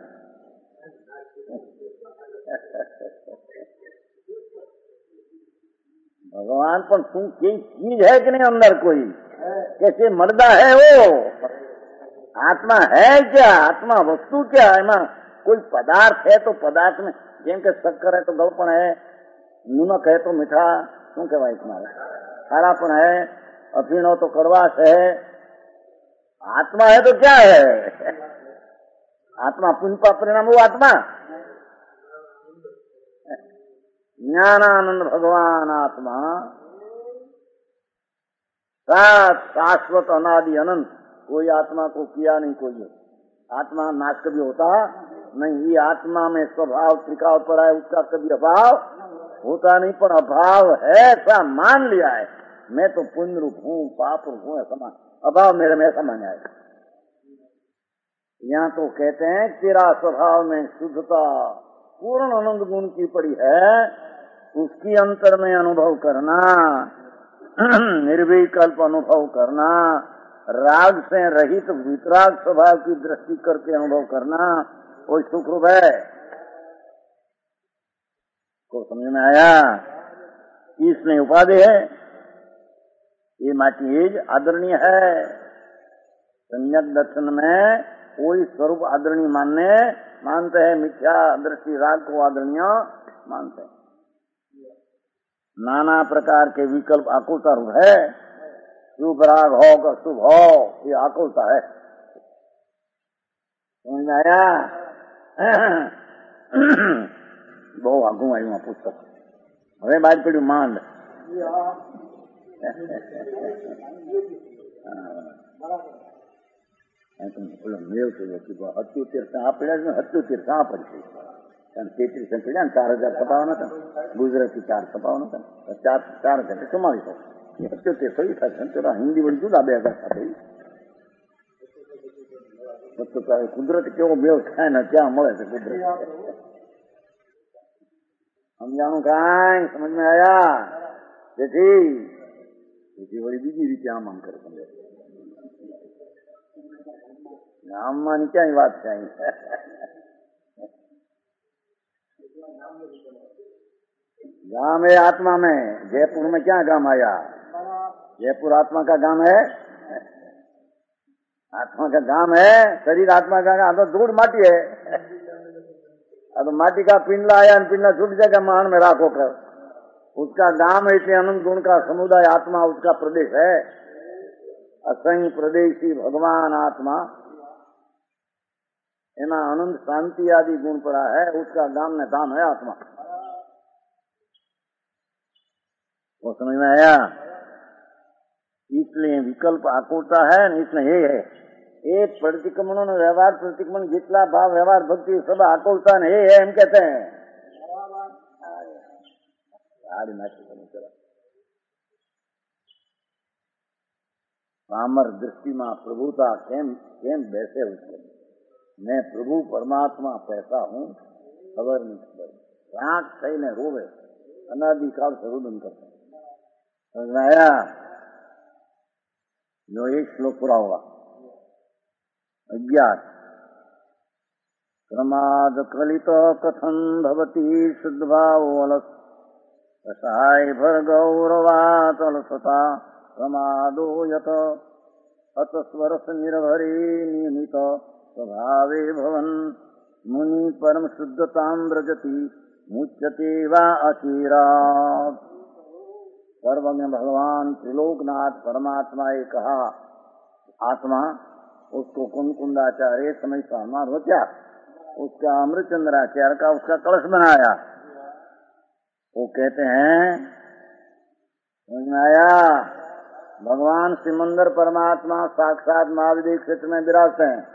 भगवान पर तू कोई चीज है कि नहीं अंदर कोई कैसे मर्दा है वो आत्मा है क्या? आत्मा वस्तु क्या है? ना कोई पदार्थ है तो पदार्थ में जेम के शक्कर है तो गलपण है नमक है तो मीठा શું કહેવાય तुम्हारा खारापन है अफीणो तो कड़वाश है। आत्मा है तो क्या है? आत्मा पुण्य का परिणाम वो आत्मा ज्ञानानंद भगवान आत्मा शाश्वत अनादि अनंत कोई आत्मा को किया नहीं कोई है। आत्मा नाश कभी होता नहीं। ये आत्मा में स्वभाव त्रिकाल पर है उसका कभी अभाव होता नहीं पर अभाव है ऐसा मान लिया है। मैं तो पुण्य रूप हूँ पाप रूप हूँ ऐसा मान अभाव मेरे में ऐसा मान आएगा। यहाँ तो कहते हैं तेरा स्वभाव में शुद्धता पूर्ण आनंद गुण की पड़ी है उसकी अंतर में अनुभव करना निर्विकल्प अनुभव करना राग से रहित वितराग स्वभाव की दृष्टि करके अनुभव करना वो सुख रूप है। को समझ में आया? इसमें उपाधि है ये माटी आदरणीय है। संयक दर्शन में कोई स्वरूप आदरणीय मानने मानते हैं मिथ्या दृष्टि राग को आदरणीय मानते हैं। नाना प्रकार के विकल्प आकुलता रूप है। शुभ राग हो का शुभ हो ये आकुलता है। समझ में आया? બહુ આગું આવ્યું આ પુસ્તક. હવે બાદ પડ્યું માંડ. મેળ થયો હત્યોતેર આ પડ્યા છે, હત્યોતેર આ પડશે. કારણ તેત્રીસ પડ્યા ને ચાર હજાર છપાવાના હતા, ગુજરાતી ચાર છપાવાના હતા, ચાર ચાર હજાર ચુમ્માલીસો હત્યોતેર કઈ થાય છે. હિન્દી વળી જુદા બે હજાર સાથે. કુદરત કેવો મેળ થાય ને ક્યાં મળે છે કુદરત. સમજાણું કાંઈ સમજમાં આયા? જેથી જેથી વળી બીજી રીતે આમ આમ કરે. સમજે ગામમાં ક્યાંય વાત છે અહીં. गांव है आत्मा में. जयपुर में क्या गांव आया? जयपुर आत्मा का गांव है. आत्मा का गांव है. शरीर आत्मा का गांव तो धूल माटी है. अब माटी का पिंडला आया, पिंडला छूट जाएगा मान में राखो कर. उसका गांव है इसलिए अनंत गुण का समुदाय आत्मा उसका प्रदेश है. असंग प्रदेशी भगवान आत्मा एना अनंत शांति आदि गुण पड़ा है. उसका गांव में धाम है आत्मा. वो समझ में आया? इसलिए विकल्प आकुलता है न इसमें ये है ये प्रतिक्रमणों ने व्यवहार प्रतिक्रमण जितना भाव व्यवहार भक्ति सब आकुलता ने ये है हम कहते हैं. पामर दृष्टि में प्रभुता केम केम बैसे उसको मैं प्रभु परमात्मा पैसा हूँ खबर नहीं खबर. राख थई ने रोवे अनादिकाल से रुदन करते. समझ में आया? जो एक श्लोक पूरा हुआ. अज्ञात प्रमाद कलित कथन भवती शुद्धभाव अलस रसाय भर गौरवात अलसता प्रमादो यत अत स्वरस निर्भरी नियमित स्वभावे भवन मुनि परम शुद्धतां व्रजति मुच्यते वा अचिरात्. सर्वज्ञ भगवान त्रिलोकनाथ परमात्मा ये कहा आत्मा उसको कुंकुंदाचार्य समय सामान हो क्या उसका अमृतचंद्राचार्य का उसका कलश बनाया. वो कहते हैं समझ में आया? भगवान सिमंदर परमात्मा साक्षात महाविद्य क्षेत्र में विराजते हैं.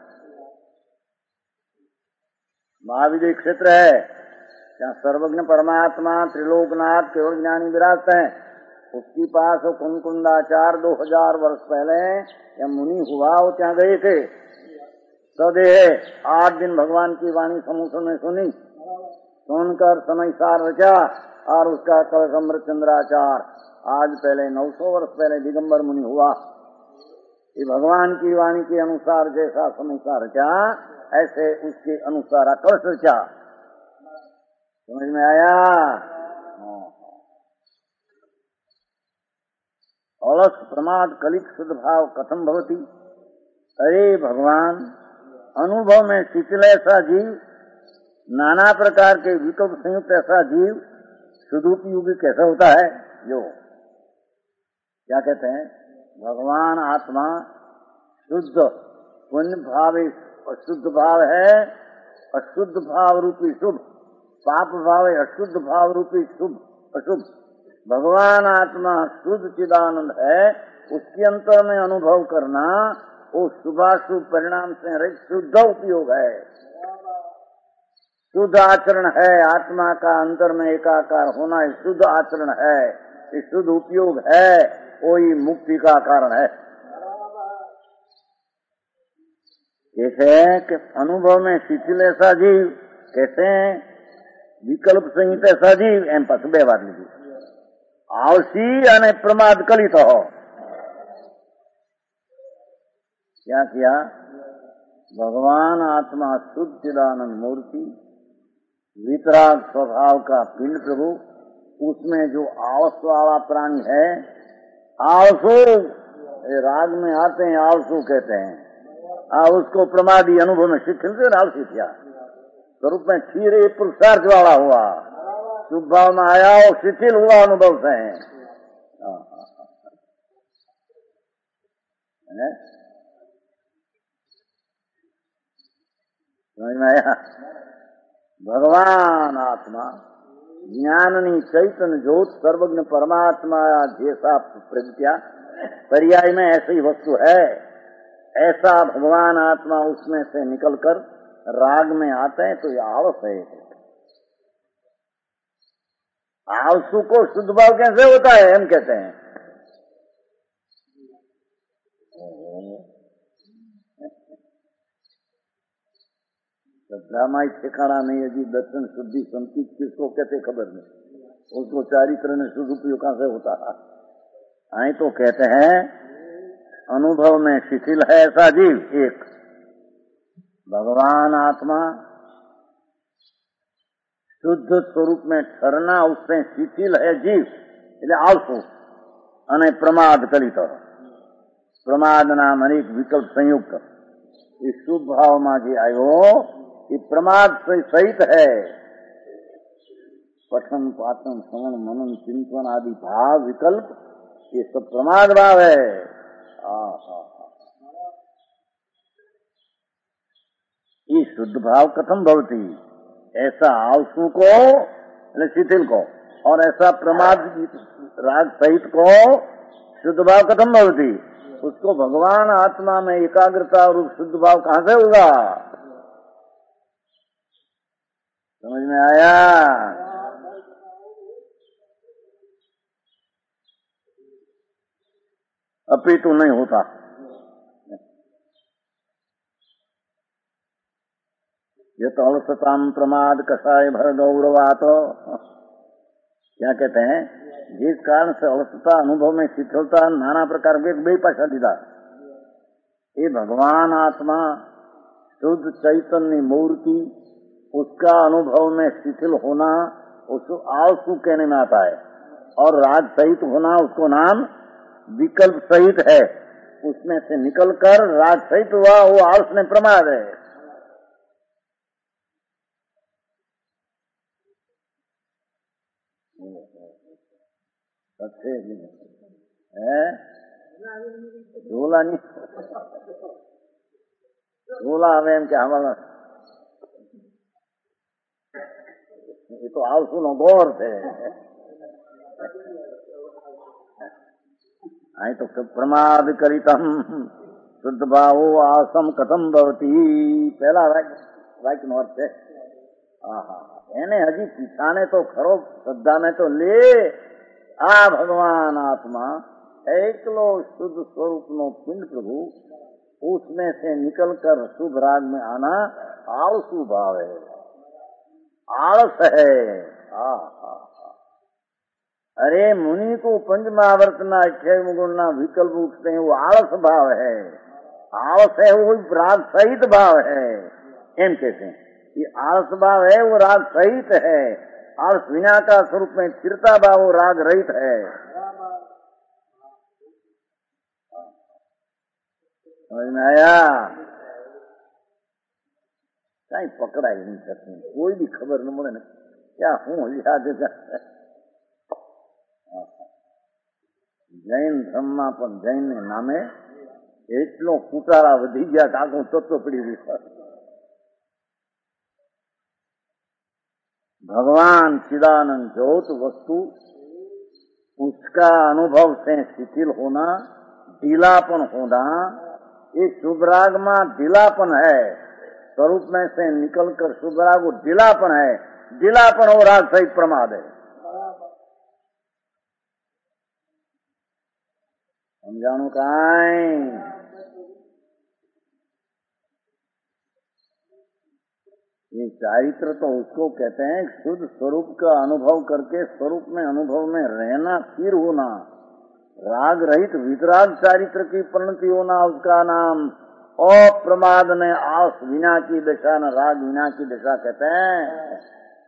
महाविद्य क्षेत्र है जहाँ सर्वज्ञ परमात्मा त्रिलोकनाथ केवल ज्ञानी विराजते हैं. उसके पास कुंकुंदाचार दो हजार वर्ष पहले या मुनि हुआ वो क्या गए थे. सदेह आठ दिन भगवान की वाणी समूह में सुनी, सुनकर समय सार रचा और उसका कलश अमृत चंद्राचार आज पहले नौ सौ वर्ष पहले दिगंबर मुनि हुआ. ये भगवान की वाणी के अनुसार जैसा समय सार रचा ऐसे उसके अनुसार कलश रचा. समझ में आया? अलस प्रमाद कलित शुद्ध भाव कथम भवती. अरे भगवान अनुभव में शिथिल ऐसा जीव, नाना प्रकार के विकल्प संयुक्त ऐसा जीव सुदुपयोगी कैसा होता है? जो क्या कहते हैं भगवान आत्मा शुद्ध पुण्य भाव अशुद्ध भाव है. अशुद्ध भाव रूपी शुभ, पाप भाव है अशुद्ध भाव रूपी शुभ अशुभ. भगवान आत्मा शुद्ध चिदानंद है. उसके अंतर में अनुभव करना वो शुभाशुभ परिणाम से रहित शुद्ध उपयोग है. शुद्ध आचरण है. आत्मा का अंतर में एकाकार होना शुद्ध आचरण है. ये शुद्ध उपयोग है. वही मुक्ति का कारण है. कैसे कि अनुभव में शिथिल ऐसा जीव, कैसे विकल्प संहित ऐसा जीव एम पास बे बात लीजिए. आलसी અને प्रमाद कलित हो. क्या किया? भगवान आत्मा शुद्ध चिदानंद मूर्ति वितराग स्वभाव का पिंड प्रभु. उसमें जो आलस वाला प्राणी है आलसू राग में आते हैं आलसू कहते हैं. आ उसको प्रमादी अनुभव में शिथिल से आलसी किया. स्वरूप में क्षीर पुरुषार्थ वाला हुआ. शुभ भाव में आया और शिथिल हुआ अनुभव से. समझ में आया? भगवान आत्मा ज्ञाननी चैतन्य ज्योत सर्वज्ञ परमात्मा जैसा प्रज्ञा पर्याय में ऐसी वस्तु है, ऐसा भगवान आत्मा उसमें से निकलकर राग में आते हैं, तो ये आलस है। आलसू को शुद्ध भाव कैसे होता है, हम कहते हैं। ड्रामा ही ठिकाना नहीं है जी। दर्शन शुद्धि संकीत किसको कहते खबर नहीं, उसको चारित्र ने शुद्ध उपयोग कहां से होता है। आई तो कहते हैं अनुभव में शिथिल है ऐसा जीव, एक भगवान आत्मा शुद्ध स्वरूप में ठहरना उससे शिथिल है जीव, એટલે આળસુ અને પ્રમાદ કલિત। પ્રમાદ નામ અનેક વિકલ્પ સંયુક્ત એ શુભ ભાવમાં જે આવ્યો ये प्रमाद से सहित है। पठन पाठन श्रवण मनन चिंतन आदि भाव विकल्प ये सब प्रमाद भाव है। ये शुद्ध भाव कथम भवती, ऐसा आलसू को शिथिल को और ऐसा प्रमाद राग सहित को शुद्ध भाव कथम भवती, उसको भगवान आत्मा में एकाग्रता और शुद्ध भाव कहां से होगा। समझ में आया। अपितु नहीं होता। ये तो अलसताम प्रमाद कसाय भर गौरवात, क्या कहते हैं, जिस कारण से अलसता अनुभव में शिथिलता नाना प्रकार के बेपाशा दीदा, ये भगवान आत्मा शुद्ध चैतन्य मूर्ति उसका अनुभव में शिथिल होना उसको आलसू कहने में आता है, और राग सहित होना उसको नाम विकल्प सहित है। उसमें से निकलकर राग सहित हुआ वो आलस में प्रमाद है। अच्छे है झोला नहीं झोला हमें एम क्या हमारा ये तो आलसू नो गौर थे। आई तो प्रमाद करितम शुद्ध भावो आसम कथम भवती, पहला वाक्य नो अर्थ है। એને હજી પીછાને તો ખરો શ્રદ્ધા में तो ले आ भगवान आत्मा एकलो शुद्ध स्वरूप नो पिंड प्रभु उसमें से निकलकर शुभ राग में आना आलसू भाव है, आलस है। आ, आ, आ। अरे मुनि को पंच महावर्तना अक्षय गुणना विकल्प उठते हैं, वो आलस भाव है। आलस है वो राग सहित भाव है, एम कहते हैं। ये आलस भाव है वो राग सहित है, आलस विना का स्वरूप में स्थिरता भाव वो राग रहित है। समझ में आया। कहीं पकड़ा ही नहीं सकते, कोई भी खबर न મળે ને क्या हूँ याद जैन धर्म पर जैन ने नामे એટલો કુટારા વધી ગયા કે આખું તત્વ પડી ગયું। भगवान चिदानंद ज्योत वस्तु उसका अनुभव से शिथिल होना, ढीलापन होना, ये शुभ राग में ढीलापन है, स्वरूप में से निकलकर शुभ राग वो ढीलापन है, ढीलापन हो राग सहित प्रमाद है। समझाणु काई ये चारित्र तो उसको कहते हैं शुद्ध स्वरूप का अनुभव करके स्वरूप में अनुभव में रहना, स्थिर होना, राग रहित वितराग चारित्र की परिणति होना, उसका नाम अप्रमाद ने आस विना की दशा न राग विना की दशा कहते हैं।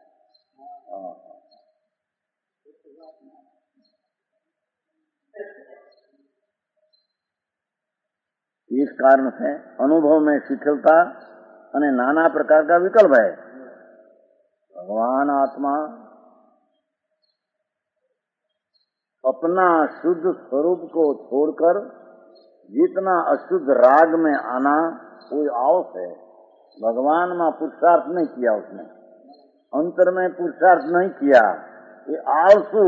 इस कारण से अनुभव में शिथिलता અને नाना प्रकार का विकल्प है। भगवान आत्मा अपना शुद्ध स्वरूप को छोड़कर जितना अशुद्ध राग में आना कोई आवश्यक है। भगवान में पुरुषार्थ नहीं किया उसने, अंतर में पुरुषार्थ नहीं किया, ये आलसू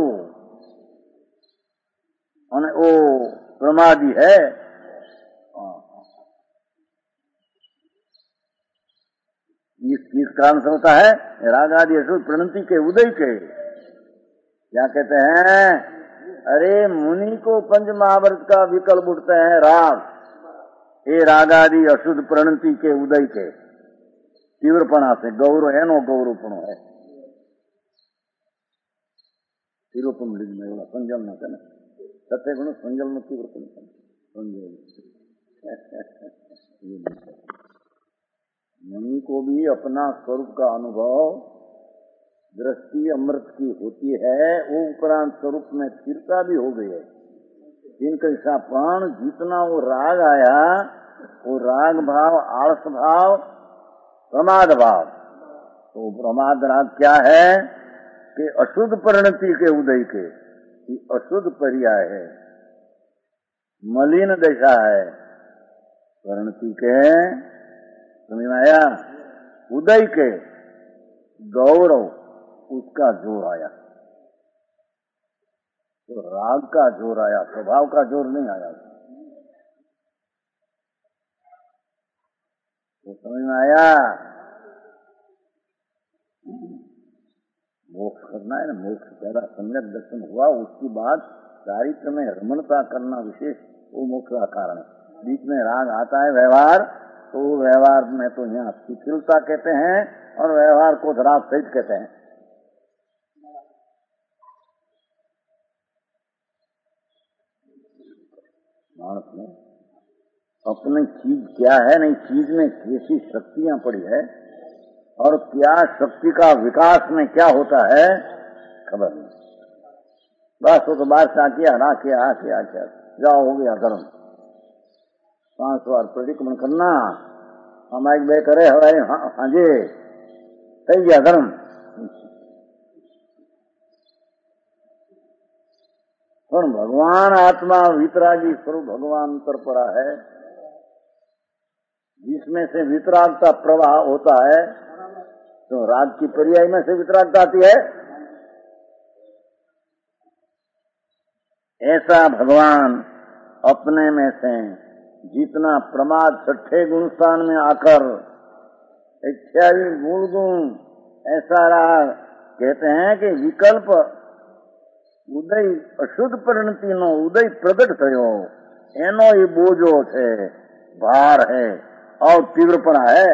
और वो प्रमादी है। इस किस कारण से होता है? राग आदि अशुद्ध प्रणति के उदय के। क्या कहते हैं? अरे मुनि को पंच महावर्त का विकल्प उठते हैं राग, ये राग आदि अशुद्ध प्रणति के उदय के तीव्रपणा से। गौरव है नो गौरवपणो है तीव्रपण लिंग में एवं संजल न करे सत्य गुण संजल में तीव्रपण संजल। मुनि को भी अपना स्वरूप का अनुभव दृष्टि अमृत की होती है, वो उपरांत स्वरूप में स्थिरता भी हो गई है। जिनका प्राण जितना वो राग आया, वो राग भाव, आलस भाव, प्रमाद भाव, तो प्रमाद राग क्या है कि अशुद्ध परिणति के उदय के, अशुद्ध पर्याय है, मलिन दशा है परिणति के। समझ में आया? उदय के गौरव, उसका जोर आया, तो राग का जोर आया, स्वभाव का जोर नहीं आया। तो समझ में आया? मोक्ष करना है ना, मोक्ष पहला सम्यक दर्शन हुआ, उसके बाद चारित्र में रमणता करना विशेष, वो मोक्ष का कारण है। बीच में राग आता है व्यवहार, तो व्यवहार में तो यहाँ शिथिलता कहते हैं और व्यवहार को धराव सहित कहते हैं। मानस में अपनी चीज क्या है, नहीं चीज में कैसी शक्तियां पड़ी है और क्या शक्ति का विकास में क्या होता है खबर नहीं। बस वो तो बात आ किया ना किया आ किया क्या जाओ हो गया धर्म। पांच बार प्रतिक्रमण करना, हम एक बे करे हवाई हाँ जी सही गया धर्म। और भगवान आत्मा वितरागी स्वरूप भगवान अंतर पड़ा है, जिसमें से वितरागता प्रवाह होता है। तो राग की पर्याय में से वितरागता आती है। ऐसा भगवान अपने में से जितना प्रमाद छठे गुण स्थान में आकर इत्यादि मूल गुण ऐसा रहा, कहते हैं कि विकल्प उदय अशुद्ध परिणति नो उदय प्रकट थयो एनो ये बोझो है, भार है और तीव्रपणा है।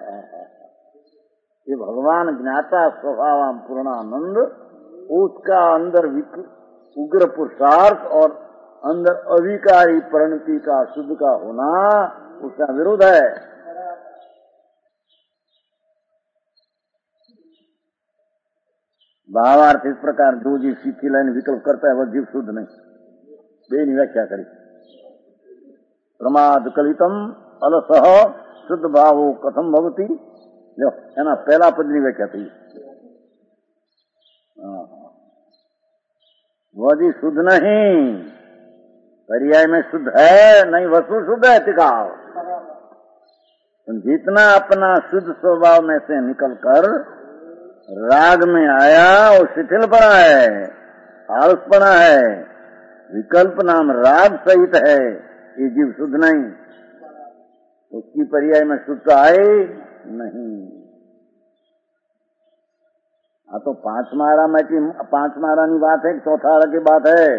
ये भगवान ज्ञाता स्वभाव पूर्णानंद, उसका अंदर उग्र पुरुषार्थ और अंदर अविकारी परिणति का शुद्ध का होना, उसका विरोध है। भावार्थ इस प्रकार जो जीव शिथिल लाइन विकल्प करता है वह जीव शुद्ध नहीं। बेनी व्याख्या करी प्रमाद कलितम अलसह शुद्ध भावो कथम भवती, जो है ना पहला पदनी व्याख्या थी। वह जी शुद्ध नहीं, पर्याय में शुद्ध है नहीं, वस्तु शुद्ध है टिकाव। जितना अपना शुद्ध स्वभाव में से निकलकर राग में आया वो शिथिलपना है, आलसपना है, विकल्प नाम राग सहित है, ये जीव शुद्ध नहीं। उसकी पर्याय में शुद्ध आए नहीं। हाँ तो पांच मारा में की पांच मारानी बात है, चौथा की बात है।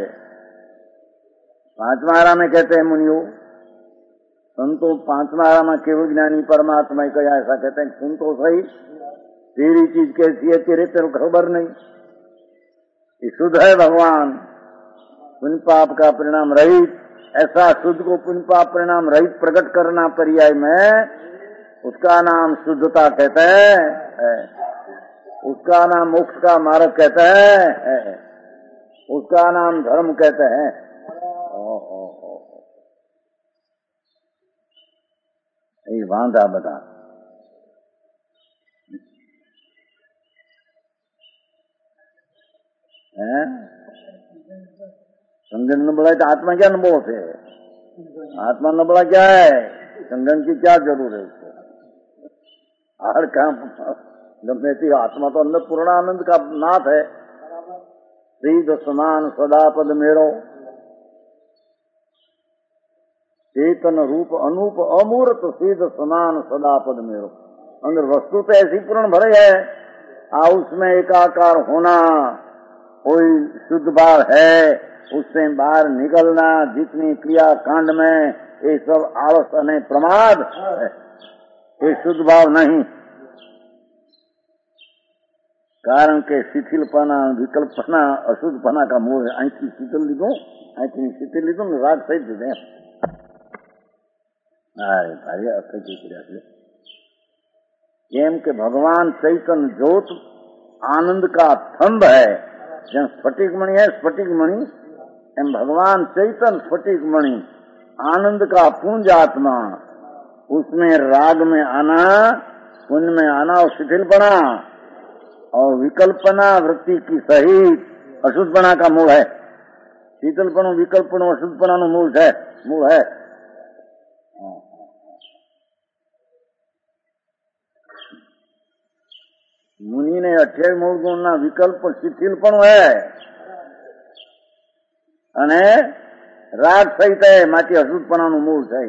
पांच मारा में कहते हैं मुनियो संतो, पांच मारा में केवल ज्ञानी परमात्मा ही कहा, ऐसा कहते हैं। सुन तो सही, तेरी चीज कैसी है तेरे तेरे खबर नहीं। ये शुद्ध है भगवान, पुण्य पाप का परिणाम रहित। ऐसा शुद्ध को पुण्य पाप परिणाम रहित प्रकट करना पर्याय में, उसका नाम शुद्धता कहते हैं, उसका नाम मोक्ष का मार्ग कहते हैं, उसका नाम धर्म कहते हैं। ये वांधा बता है। संगन न बड़ा तो आत्मा क्या न बोलते, आत्मा न बड़ा क्या है, संगन की क्या जरूरत है उसको। हर काम गमे थी आत्मा तो अंदर पूर्णानंद का नाथ है। सीध समान सदा पद मेरो, चेतन रूप अनूप अमूर्त सीध समान सदा पद मेरो। अंदर वस्तु तो ऐसी पूर्ण भरे है, आ उसमें एकाकार होना, कोई शुद्ध भाव है, उससे बाहर निकलना, जितनी क्रिया कांड में ये सब आलस नहीं प्रमाद है, ये शुद्ध भाव नहीं। कारण के शिथिलपना विकल्पना अशुद्धपना का मोह है। અહીંથી શીતલ લીધું, અહીંથી શીતલ લીધું ને રાગ સહિત દીધે। અરે ભાઈ અકળ की क्रिया છે એમ કે ભગવાન ચૈતન્ય જ્યોત आनंद का थंब है। जब स्फटिक मणि है स्फटिक मणि, एम भगवान चैतन्य स्फटिक मणि आनंद का पुंज आत्मा, उसमें राग में आना, पुण्य में आना और शिथिलपना और विकल्पना वृत्ति की सहित अशुद्धपना का मूल है। शीतलपणु विकल्पणु अशुद्धपना नो मूल है, मूल है। मुनि ने अठावीस मूल गुण ना विकल्प शिथिलपणु है અને રાગ સહિત है, माटी अशुद्धपना नु मूल है।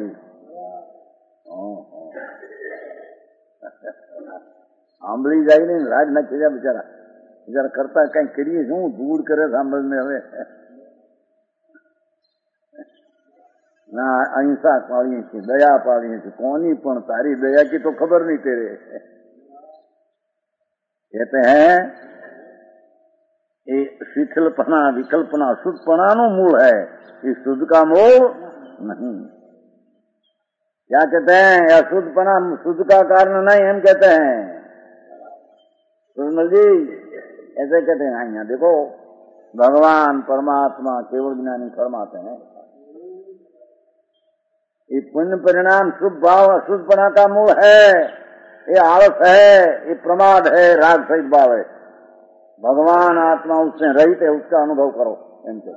સાંભળી જાય ને રાગ ના કર્યા બિચારા બિચારા કરતા કઈ કરીએ શું દૂર કરે સાંભળને। હવે ના અહિંસા પાળીએ છીએ, દયા પાળીએ છીએ, કોની પણ તારી દયા की तो खबर नहीं तेरे। कहते हैं ये शिथिलपना विकल्पना अशुद्धपना नो मूल है, ये शुद्ध का मूल नहीं। क्या कहते हैं? अशुद्धपना शुद्ध का कारण नहीं, हम कहते हैं सुरमल जी ऐसे कहते हैं। यहाँ देखो भगवान परमात्मा केवल ज्ञानी फरमाते हैं ये पुण्य परिणाम शुभ भाव अशुद्धपना का मूल है, ये आलस है, ये प्रमाद है, राग सहित भाव है। भगवान आत्मा उससे रहित है, उसका अनुभव करो। इनके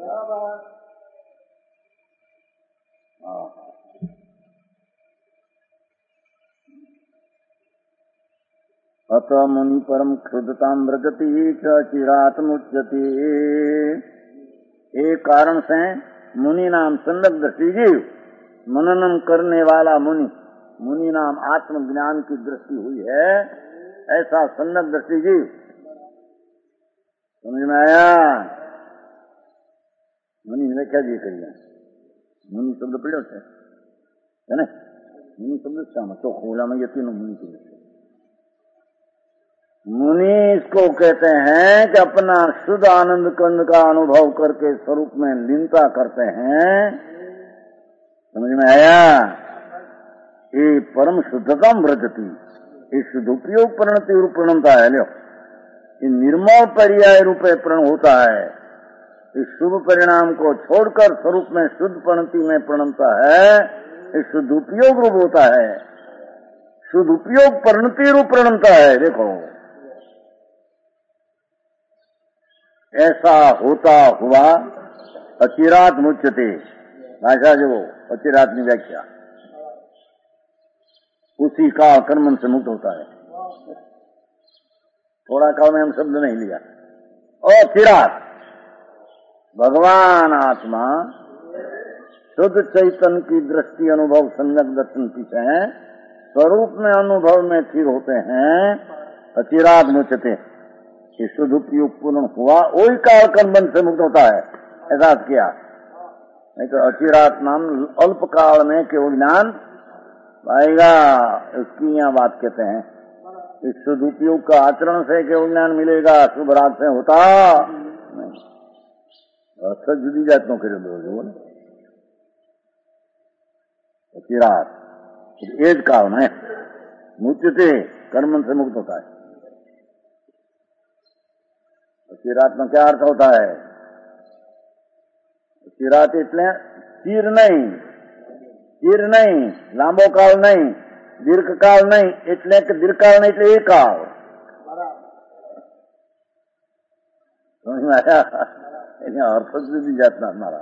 अत मुनि परम क्षुद्धता मृगति चिरात्मुच्यते। एक कारण से मुनि नाम संलग्न दृष्टि जीव, मननम करने वाला मुनि, मुनि नाम आत्मज्ञान की दृष्टि हुई है, ऐसा संलग्न दृष्टि जीव। समझ में आया? मुनि ने क्या जी करिए? मुनि शब्द पढ़ो है ना? मुनि शब्द श्याम तो खोला में ये तीनों मुनि के लिए। मुनि इसको कहते हैं कि अपना शुद्ध आनंद कंद का अनुभव करके स्वरूप में लीनता करते हैं। समझ में आया? ये परम शुद्धता व्रजती, ये शुद्धोपयोग परिणति रूप प्रणमता है। लो ये निर्मल पर्याय रूपे प्रण होता है, इस शुभ परिणाम को छोड़कर स्वरूप में शुद्ध प्रणति में प्रणमता है, इस शुद्ध उपयोग रूप होता है, शुद्ध उपयोग परिणति रूप प्रणमता है। देखो ऐसा होता हुआ अचिरात मुच्यते, भाषा जो अचिरात की व्याख्या, उसी का कर्मन से मुक्त होता है। थोड़ा काल में हम शब्द नहीं लिया। और चिरात भगवान आत्मा शुद्ध चैतन्य की दृष्टि अनुभव संगत दर्शन पीछे है, स्वरूप में अनुभव में स्थिर होते हैं। अचिरात मुच्यते, ये शुद्ध उपयोग पूर्ण हुआ, वही काल कर्मबंध से मुक्त होता है। ऐसा किया नहीं तो अचिरात नाम अल्प काल में केवल ज्ञान आएगा, उसकी यहाँ बात कहते हैं। इस शुद्ध उपयोग का आचरण से केवल ज्ञान मिलेगा, शुभ राग से होता नहीं। अच्छा जुदी जात नो करे दो अचिरात एज काल में मुच्यते कर्मन से मुक्त होता है। चिरात में क्या अर्थ होता है? चिरात इतने चीर नहीं, चीर नहीं, लांबो काल नहीं, दीर्घ काल नहीं, इतने दीर्घ काल नहीं, इतने एक काल। समझ में आया? अर्थ भी जाता हमारा।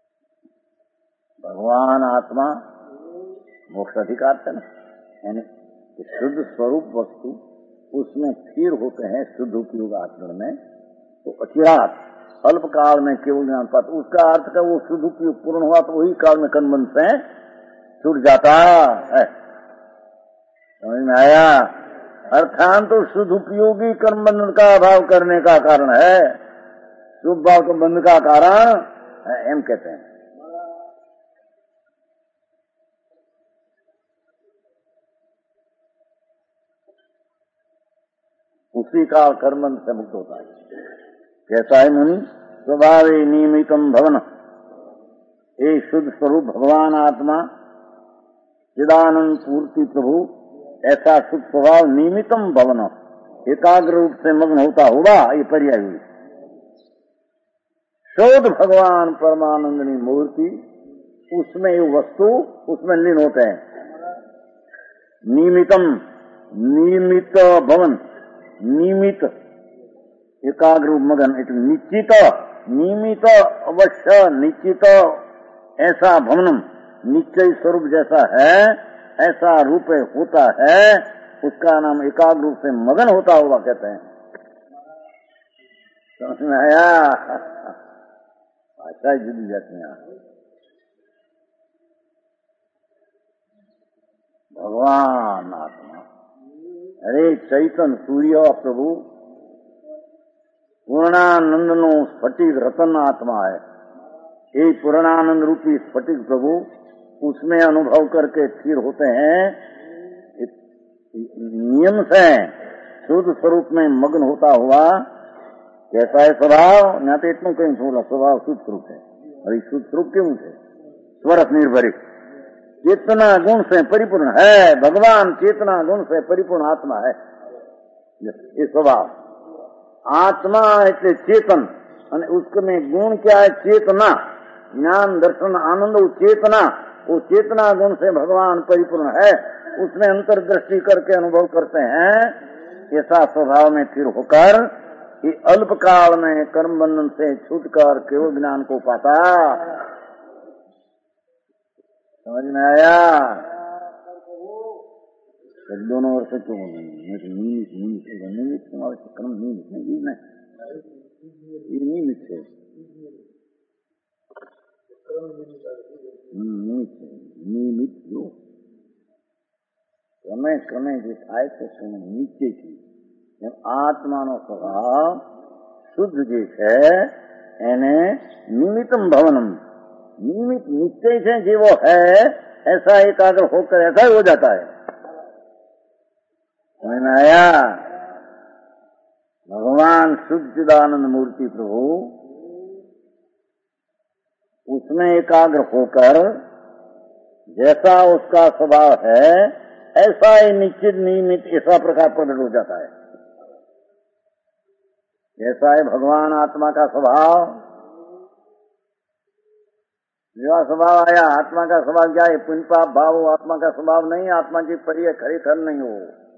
भगवान आत्मा मोक्ष अधिकार थे ना, यानी कि शुद्ध स्वरूप वस्तु उसमें स्थिर होते हैं शुद्ध उपयोग आचरण में, तो अचिरात अल्प काल में केवल ज्ञान पात, उसका अर्थ का वो शुद्ध उपयोग पूर्ण हुआ तो वही काल में कर्मबंध से छूट जाता है। समझ में आया? अर्थात तो शुद्ध उपयोगी कर्मबंधन का अभाव करने का कारण है, शुभ भाव के बंध का कारण है, एम कहते हैं। उसी काल कर्मबंध से मुक्त होता है। कैसा है मुनि? स्वभाव नियमितम भवन, ये शुद्ध स्वरूप भगवान आत्मा चिदानंद पूर्ति प्रभु, ऐसा शुद्ध स्वभाव नियमितम भवन, एकाग्र रूप से मग्न होता होगा, ये पर्याय हुई। शोध भगवान परमानंदनी मूर्ति, उसमें ये वस्तु उसमें लीन होते हैं। नियमितम, नियमित भवन, नियमित एकाग्र मगन, निश्चित नियमित अवश्य निश्चित ऐसा भवनम, निश्चय स्वरूप जैसा है ऐसा रूप होता है, उसका नाम एकाग्र रूप से मगन होता होगा कहते हैं। समझ में आया? भाषा जुड़ी जाती है। भगवान आत्मा, अरे चैतन सूर्य प्रभु पूर्णानंद नो स्फटिक रतन आत्मा है। ये पूर्णानंद रूपी स्फटिक प्रभु उसमें अनुभव करके स्थिर होते हैं, नियम से शुद्ध स्वरूप में मग्न होता हुआ। कैसा है स्वभाव? यहाँ तो इतना कहीं बोला स्वभाव शुद्ध स्वरूप है, और शुद्ध स्वरूप क्यों है? स्वरस निर्भरित चेतना गुण से परिपूर्ण है। भगवान चेतना गुण से परिपूर्ण आत्मा है। ये स्वभाव आत्मा એટલે चेतन, અને उसमें गुण क्या है? चेतना, ज्ञान दर्शन आनंद, वो चेतना, वो चेतना गुण से भगवान परिपूर्ण है, उसमें अंतर्दृष्टि करके अनुभव करते हैं। ऐसा स्वभाव में स्थिर होकर ये अल्प काल में कर्म बंधन से छूटकर केवल ज्ञान को पाता। समझ में आया? दोनों ओर से क्यों नियमित नियमित तुम्हारे कर्म नियमित नहीं नहीं नियमित है, नियमित नियमित जो क्रमे क्रमे જે થાય છે તેને નીચેથી આત્માનો સ્વભાવ શુદ્ધ જે છે એને નિમિત્તમ ભવનમ, नियमित निश्चय से जीवो है ऐसा एकाग्र होकर ऐसा ही हो जाता है। समझ में आया? भगवान शुद्ध चिदानंद मूर्ति प्रभु उसमें एकाग्र होकर जैसा उसका स्वभाव है ऐसा ही निश्चित नियमित ऐसा प्रकार प्रकट हो जाता है। जैसा है भगवान आत्मा का स्वभाव, जो स्वभाव आया आत्मा का स्वभाव क्या है? पुण्य पाप भाव हो, आत्मा का स्वभाव नहीं, आत्मा की परिय खरीखर नहीं हो।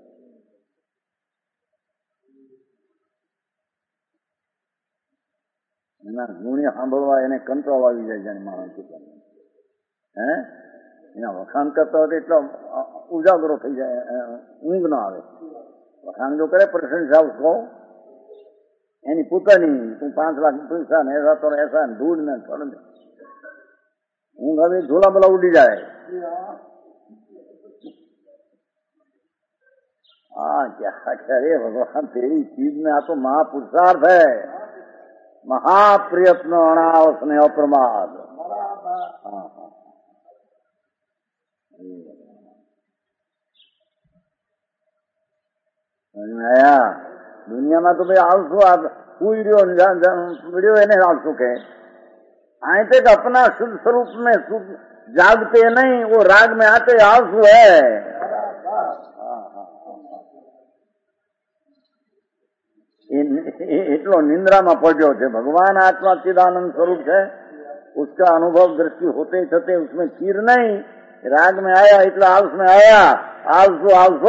એના ગુણ્ય સાંભળવા એને કંટ્રોલ આવી જાય જાણે માણસ હે એના વખાણ કરતા હોય તો એટલો ઉજાગરો થઈ જાય, ઊંઘ ના આવે। વખાણ જો કરે પ્રશંસા उसको એની પોતાની તું પાંચ લાખ પૈસા ને ऐसा तो ऐसा धूल ने फड़ ઊંઘ હવે ઝોલા બોલા ઉડી જાય। हाँ क्या करे भगवान तेरी चीज में आ तो महापुरुषार्थ है, महाप्रयत्न अनावस ने अप्रमाद। हाँ हाँ आया। दुनिया में तो भाई आलसू हुई रहो वीडियो એને आलसू के आए तक अपना शुद्ध स्वरूप में शुद्ध जागते नहीं, वो राग में आते आलसू है। એટલો નિંદ્રામાં પડ્યો છે। ભગવાન આત્મા ચિદાનંદ સ્વરૂપ છે, उसका अनुभव दृष्टि होते छते उसमें चीर नहीं, राग में आया इतना आलस में आया, आलसू आलसू।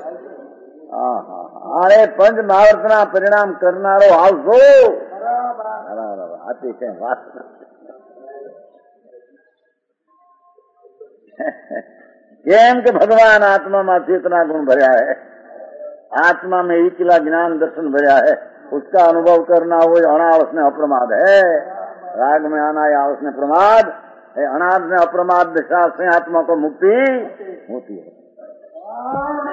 अरे पंच महावर्तना परिणाम करनारो आलसू आती है बात। केम के भगवान आत्मा में चेतना गुण भरया है, आत्मा में इकला ज्ञान दर्शन भरया है, उसका अनुभव करना वो अनावस ने अप्रमाद है। राग में आना या उसने प्रमाद है, अनाद में अप्रमाद दिशा से आत्मा को मुक्ति होती है।